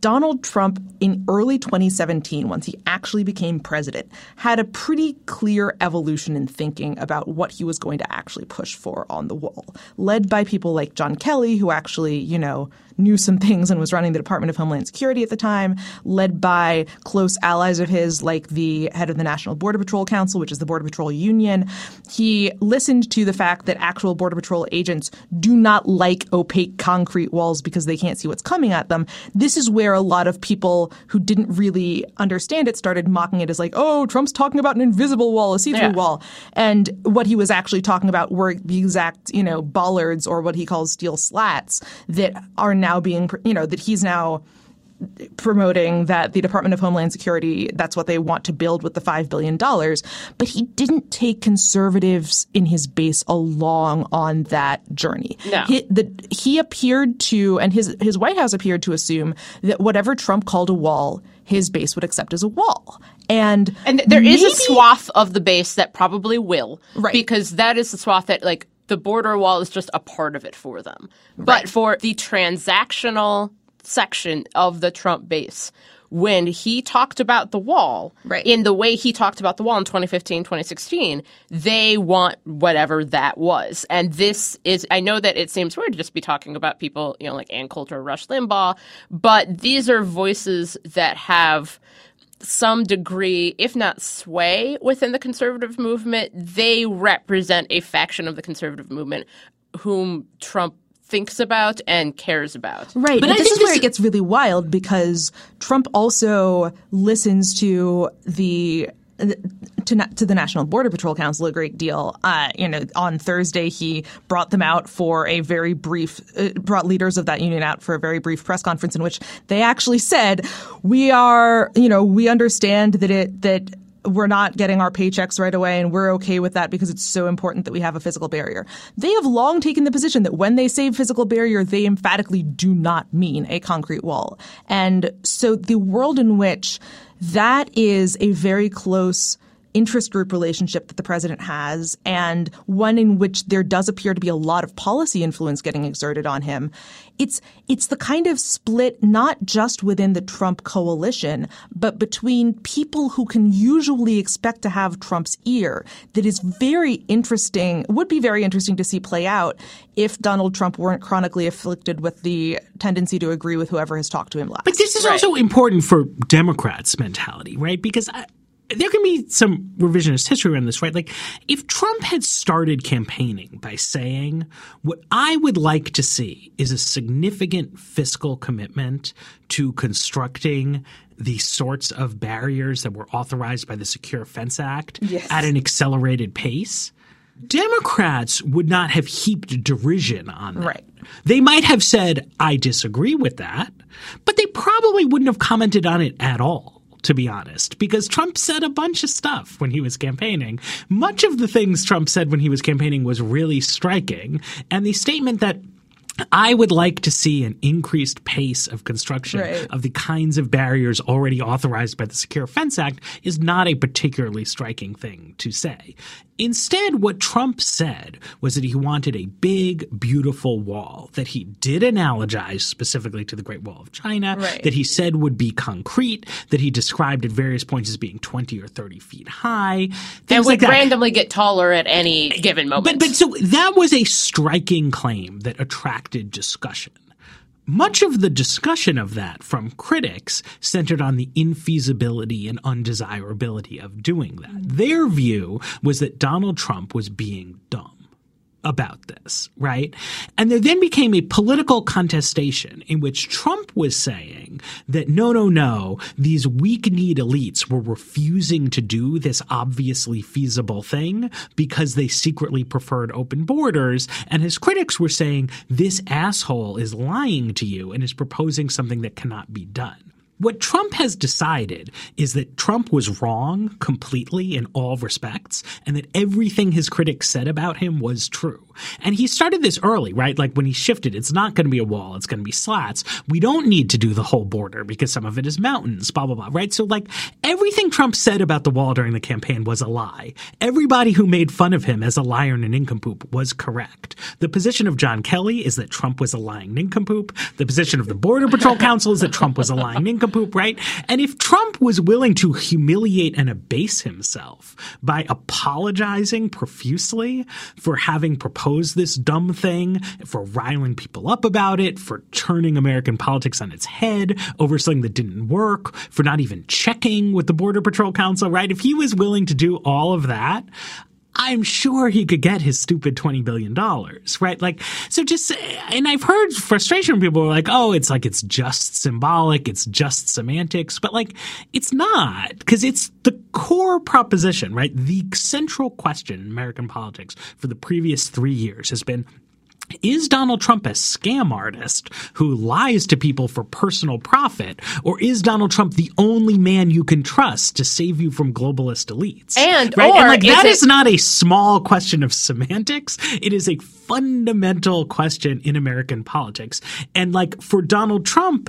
Donald Trump, in early 2017, once he actually became president, had a pretty clear evolution in thinking about what he was going to actually push for on the wall, led by people like John Kelly, who actually, knew some things and was running the Department of Homeland Security at the time, led by close allies of his like the head of the National Border Patrol Council, which is the Border Patrol Union. He listened to the fact that actual Border Patrol agents do not like opaque concrete walls because they can't see what's coming at them. This is where a lot of people who didn't really understand it started mocking it as like, oh, Trump's talking about an invisible wall, a see-through wall. And what he was actually talking about were the exact, bollards, or what he calls steel slats, that are now being, that he's now promoting, that the Department of Homeland Security, that's what they want to build with the $5 billion. But he didn't take conservatives in his base along on that journey. No. He appeared to, and his White House appeared to assume that whatever Trump called a wall, his base would accept as a wall. And there is a swath of the base that probably will. Right. Because that is the swath that, like, the border wall is just a part of it for them. Right. But for the transactional section of the Trump base, when he talked about the wall, in the way he talked about the wall in 2015, 2016, they want whatever that was. And this is, I know that it seems weird to just be talking about people, like Ann Coulter or Rush Limbaugh, but these are voices that have some degree, if not sway, within the conservative movement. They represent a faction of the conservative movement whom Trump thinks about and cares about. Right. But this is where it gets really wild, because Trump also listens to the National Border Patrol Council a great deal. On Thursday, he brought them out for a very brief, brought leaders of that union out for a very brief press conference in which they actually said, we understand that we're not getting our paychecks right away, and we're okay with that because it's so important that we have a physical barrier. They have long taken the position that when they say physical barrier, they emphatically do not mean a concrete wall. And so the world in which that is a very close interest group relationship that the president has, and one in which there does appear to be a lot of policy influence getting exerted on him. It's the kind of split not just within the Trump coalition, but between people who can usually expect to have Trump's ear, that is very interesting, would be very interesting to see play out if Donald Trump weren't chronically afflicted with the tendency to agree with whoever has talked to him last. But this is also important for Democrats' mentality, right? Because there can be some revisionist history around this, right? Like, if Trump had started campaigning by saying, what I would like to see is a significant fiscal commitment to constructing the sorts of barriers that were authorized by the Secure Fence Act at an accelerated pace, Democrats would not have heaped derision on that. Right. They might have said, I disagree with that, but they probably wouldn't have commented on it at all, to be honest, because Trump said a bunch of stuff when he was campaigning. Much of the things Trump said when he was campaigning was really striking. And the statement that I would like to see an increased pace of construction of the kinds of barriers already authorized by the Secure Fence Act is not a particularly striking thing to say. Instead, what Trump said was that he wanted a big, beautiful wall that he did analogize specifically to the Great Wall of China, that he said would be concrete, that he described at various points as being 20 or 30 feet high. And would randomly get taller at any given moment. But so that was a striking claim that attracted discussion. Much of the discussion of that from critics centered on the infeasibility and undesirability of doing that. Their view was that Donald Trump was being dumb about this, right? And there then became a political contestation in which Trump was saying that no, these weak-kneed elites were refusing to do this obviously feasible thing because they secretly preferred open borders, and his critics were saying this asshole is lying to you and is proposing something that cannot be done. what Trump has decided is that Trump was wrong completely in all respects, and that everything his critics said about him was true. And he started this early, right? Like when he shifted, it's not going to be a wall, it's going to be slats. We don't need to do the whole border because some of it is mountains, blah, blah, blah, right? So like everything Trump said about the wall during the campaign was a lie. Everybody who made fun of him as a liar and a nincompoop was correct. The position of John Kelly is that Trump was a lying nincompoop. The position of the Border Patrol Council is that Trump was a lying nincompoop, right? And if Trump was willing to humiliate and abase himself by apologizing profusely for having proposed this dumb thing, for riling people up about it, for turning American politics on its head over something that didn't work, for not even checking with the Border Patrol Council, right? If he was willing to do all of that, I'm sure he could get his stupid $20 billion, right? Like, so just, and I've heard frustration from people who are like, oh, it's just symbolic, it's just semantics, but like, it's not, because it's the core proposition, right? The central question in American politics for the previous 3 years has been, is Donald Trump a scam artist who lies to people for personal profit, or is Donald Trump the only man you can trust to save you from globalist elites? And that is not a small question of semantics. It is a fundamental question in American politics. And like for Donald Trump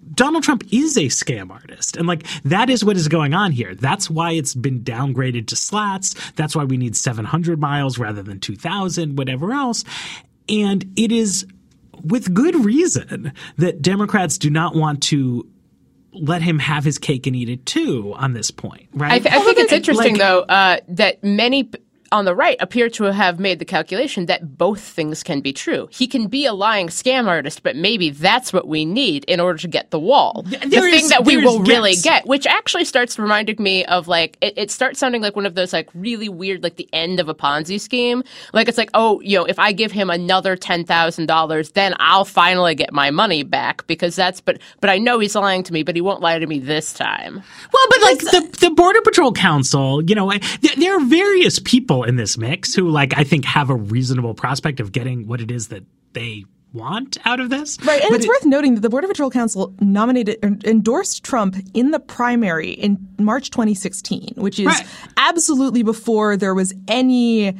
is a scam artist. And like that is what is going on here. That's why it's been downgraded to slats. That's why we need 700 miles rather than 2,000, whatever else. And it is with good reason that Democrats do not want to let him have his cake and eat it too on this point, right? I think it's interesting, though, that many on the right appear to have made the calculation that both things can be true. He can be a lying scam artist, but maybe that's what we need in order to get the wall. The thing that we will really get, which actually starts reminding me of like, it starts sounding like one of those like really weird, like the end of a Ponzi scheme. Like it's like, oh, if I give him another $10,000, then I'll finally get my money back because but I know he's lying to me, but he won't lie to me this time. Well, but like the Border Patrol Council, there are various people in this mix who like I think have a reasonable prospect of getting what it is that they want out of this. Right. And it's worth noting that the Border Patrol Council endorsed Trump in the primary in March 2016, which is absolutely before there was any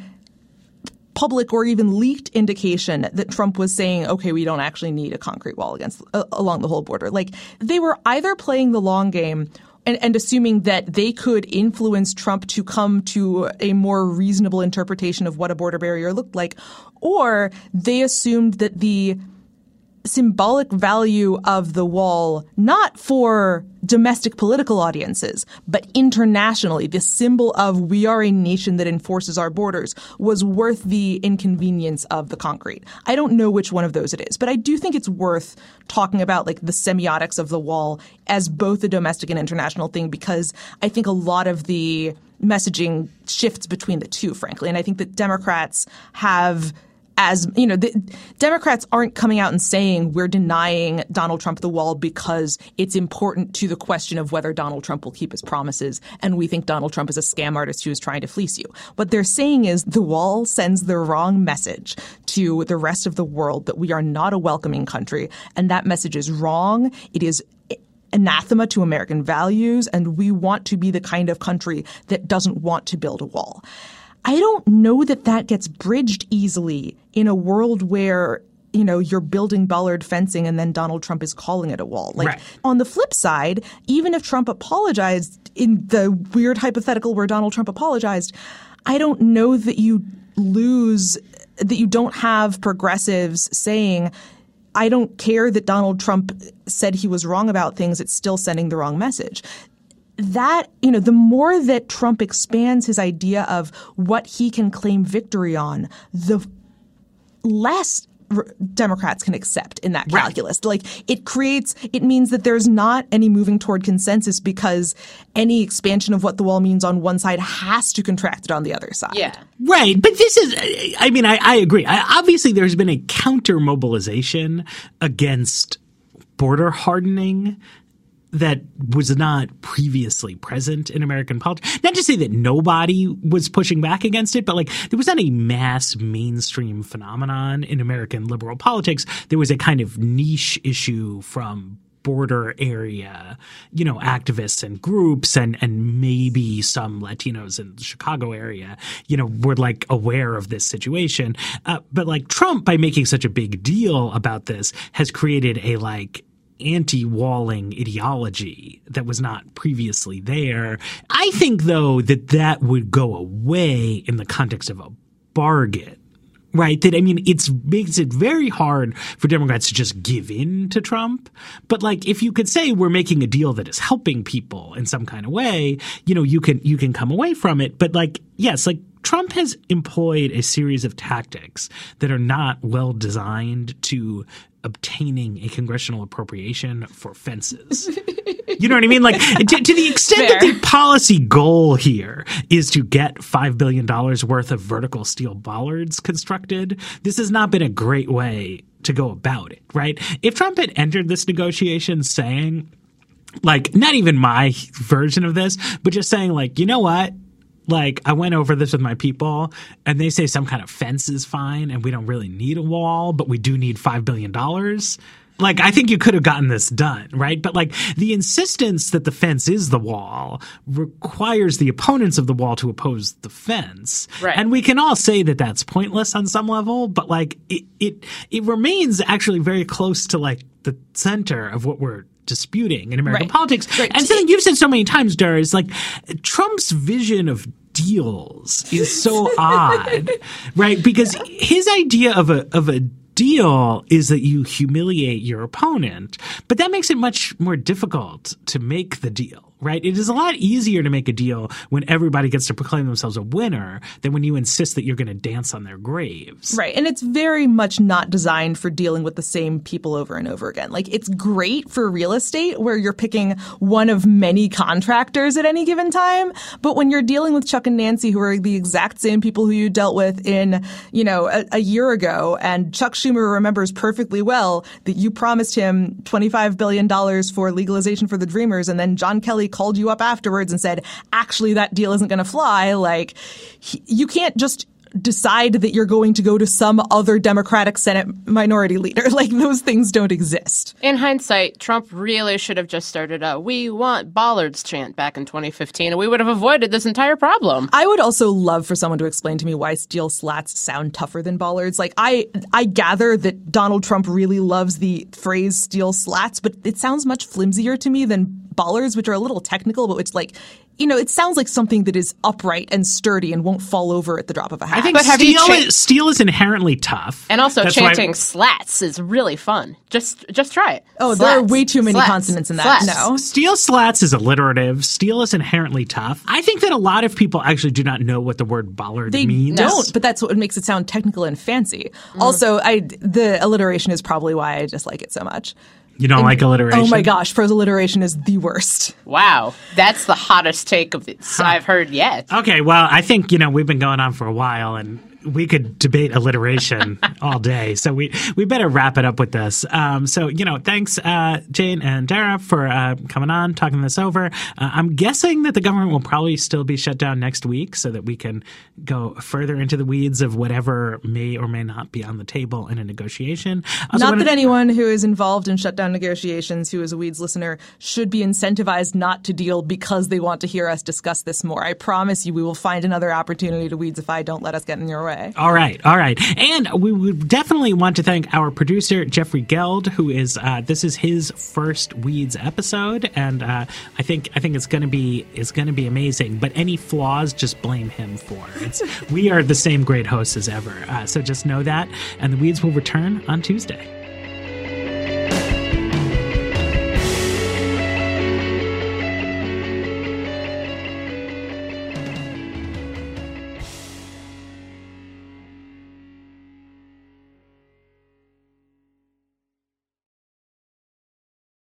public or even leaked indication that Trump was saying, okay, we don't actually need a concrete wall along the whole border. Like they were either playing the long game and assuming that they could influence Trump to come to a more reasonable interpretation of what a border barrier looked like, or they assumed that the symbolic value of the wall, not for domestic political audiences, but internationally, the symbol of we are a nation that enforces our borders, was worth the inconvenience of the concrete. I don't know which one of those it is, but I do think it's worth talking about like the semiotics of the wall as both a domestic and international thing, because I think a lot of the messaging shifts between the two, frankly. And I think that Democrats have Democrats aren't coming out and saying we're denying Donald Trump the wall because it's important to the question of whether Donald Trump will keep his promises, and we think Donald Trump is a scam artist who is trying to fleece you. What they're saying is the wall sends the wrong message to the rest of the world that we are not a welcoming country, and that message is wrong. It is anathema to American values, and we want to be the kind of country that doesn't want to build a wall. I don't know that gets bridged easily in a world where, you're building bollard fencing and then Donald Trump is calling it a wall. Like on the flip side, even if Trump apologized in the weird hypothetical where Donald Trump apologized, I don't know that you don't have progressives saying, I don't care that Donald Trump said he was wrong about things, it's still sending the wrong message. That, the more that Trump expands his idea of what he can claim victory on, the less Democrats can accept in that calculus. Like it means that there's not any moving toward consensus because any expansion of what the wall means on one side has to contract it on the other side. Yeah. Right. But this is, I agree. Obviously, there's been a counter mobilization against border hardening that was not previously present in American politics. Not to say that nobody was pushing back against it, but like there was not a mass mainstream phenomenon in American liberal politics. There was a kind of niche issue from border area, activists and groups and maybe some Latinos in the Chicago area, were like aware of this situation. But like Trump, by making such a big deal about this, has created a like anti-walling ideology that was not previously there. I think, though, that would go away in the context of a bargain. Right. That, it makes it very hard for Democrats to just give in to Trump. But like, if you could say we're making a deal that is helping people in some kind of way, you can come away from it. But like, yes, like Trump has employed a series of tactics that are not well designed to obtaining a congressional appropriation for fences. You know what I mean? Like, to the extent that the policy goal here is to get $5 billion worth of vertical steel bollards constructed, this has not been a great way to go about it, right? If Trump had entered this negotiation saying, like, not even my version of this, but just saying, like, you know what? Like, I went over this with my people, and they say some kind of fence is fine, and we don't really need a wall, but we do need $5 billion. Like, I think you could have gotten this done, right? But, like, the insistence that the fence is the wall requires the opponents of the wall to oppose the fence. Right. And we can all say that that's pointless on some level, but, like, it remains actually very close to, like, the center of what we're disputing in American politics. Right. And something you've said so many times, Dara, is like Trump's vision of deals is so odd, right? Because his idea of a deal is that you humiliate your opponent, but that makes it much more difficult to make the deal. Right? It is a lot easier to make a deal when everybody gets to proclaim themselves a winner than when you insist that you're going to dance on their graves. Right. And it's very much not designed for dealing with the same people over and over again. Like, it's great for real estate where you're picking one of many contractors at any given time. But when you're dealing with Chuck and Nancy, who are the exact same people who you dealt with in, a year ago, and Chuck Schumer remembers perfectly well that you promised him $25 billion for legalization for the Dreamers, and then John Kelly called you up afterwards and said, actually, that deal isn't going to fly. Like, you can't just decide that you're going to go to some other Democratic Senate minority leader. Like, those things don't exist. In hindsight, Trump really should have just started a "We want bollards" chant back in 2015, and we would have avoided this entire problem. I would also love for someone to explain to me why steel slats sound tougher than bollards. Like, I gather that Donald Trump really loves the phrase steel slats, but it sounds much flimsier to me than bollards, which are a little technical, but it's like, it sounds like something that is upright and sturdy and won't fall over at the drop of a hat. I think steel is inherently tough. And also chanting slats is really fun. Just try it. Oh, slats. There are way too many consonants in that. Slats. No. Steel slats is alliterative. Steel is inherently tough. I think that a lot of people actually do not know what the word bollard means. They don't, but that's what makes it sound technical and fancy. Also, the alliteration is probably why I dislike it so much. You don't like alliteration? Oh my gosh, prose alliteration is the worst. Wow, that's the hottest take of this I've heard yet. Okay, well, I think, we've been going on for a while, and we could debate alliteration all day. So we better wrap it up with this. Thanks, Jane and Dara, for coming on, talking this over. I'm guessing that the government will probably still be shut down next week so that we can go further into the weeds of whatever may or may not be on the table in a negotiation. Not that anyone who is involved in shutdown negotiations who is a Weeds listener should be incentivized not to deal because they want to hear us discuss this more. I promise you we will find another opportunity to Weedsify. Don't let us get in your way. All right. And we would definitely want to thank our producer, Jeffrey Geld, who is this is his first Weeds episode, and I think it's going to be amazing. But any flaws, just blame him for. We are the same great hosts as ever. So just know that, and the Weeds will return on Tuesday.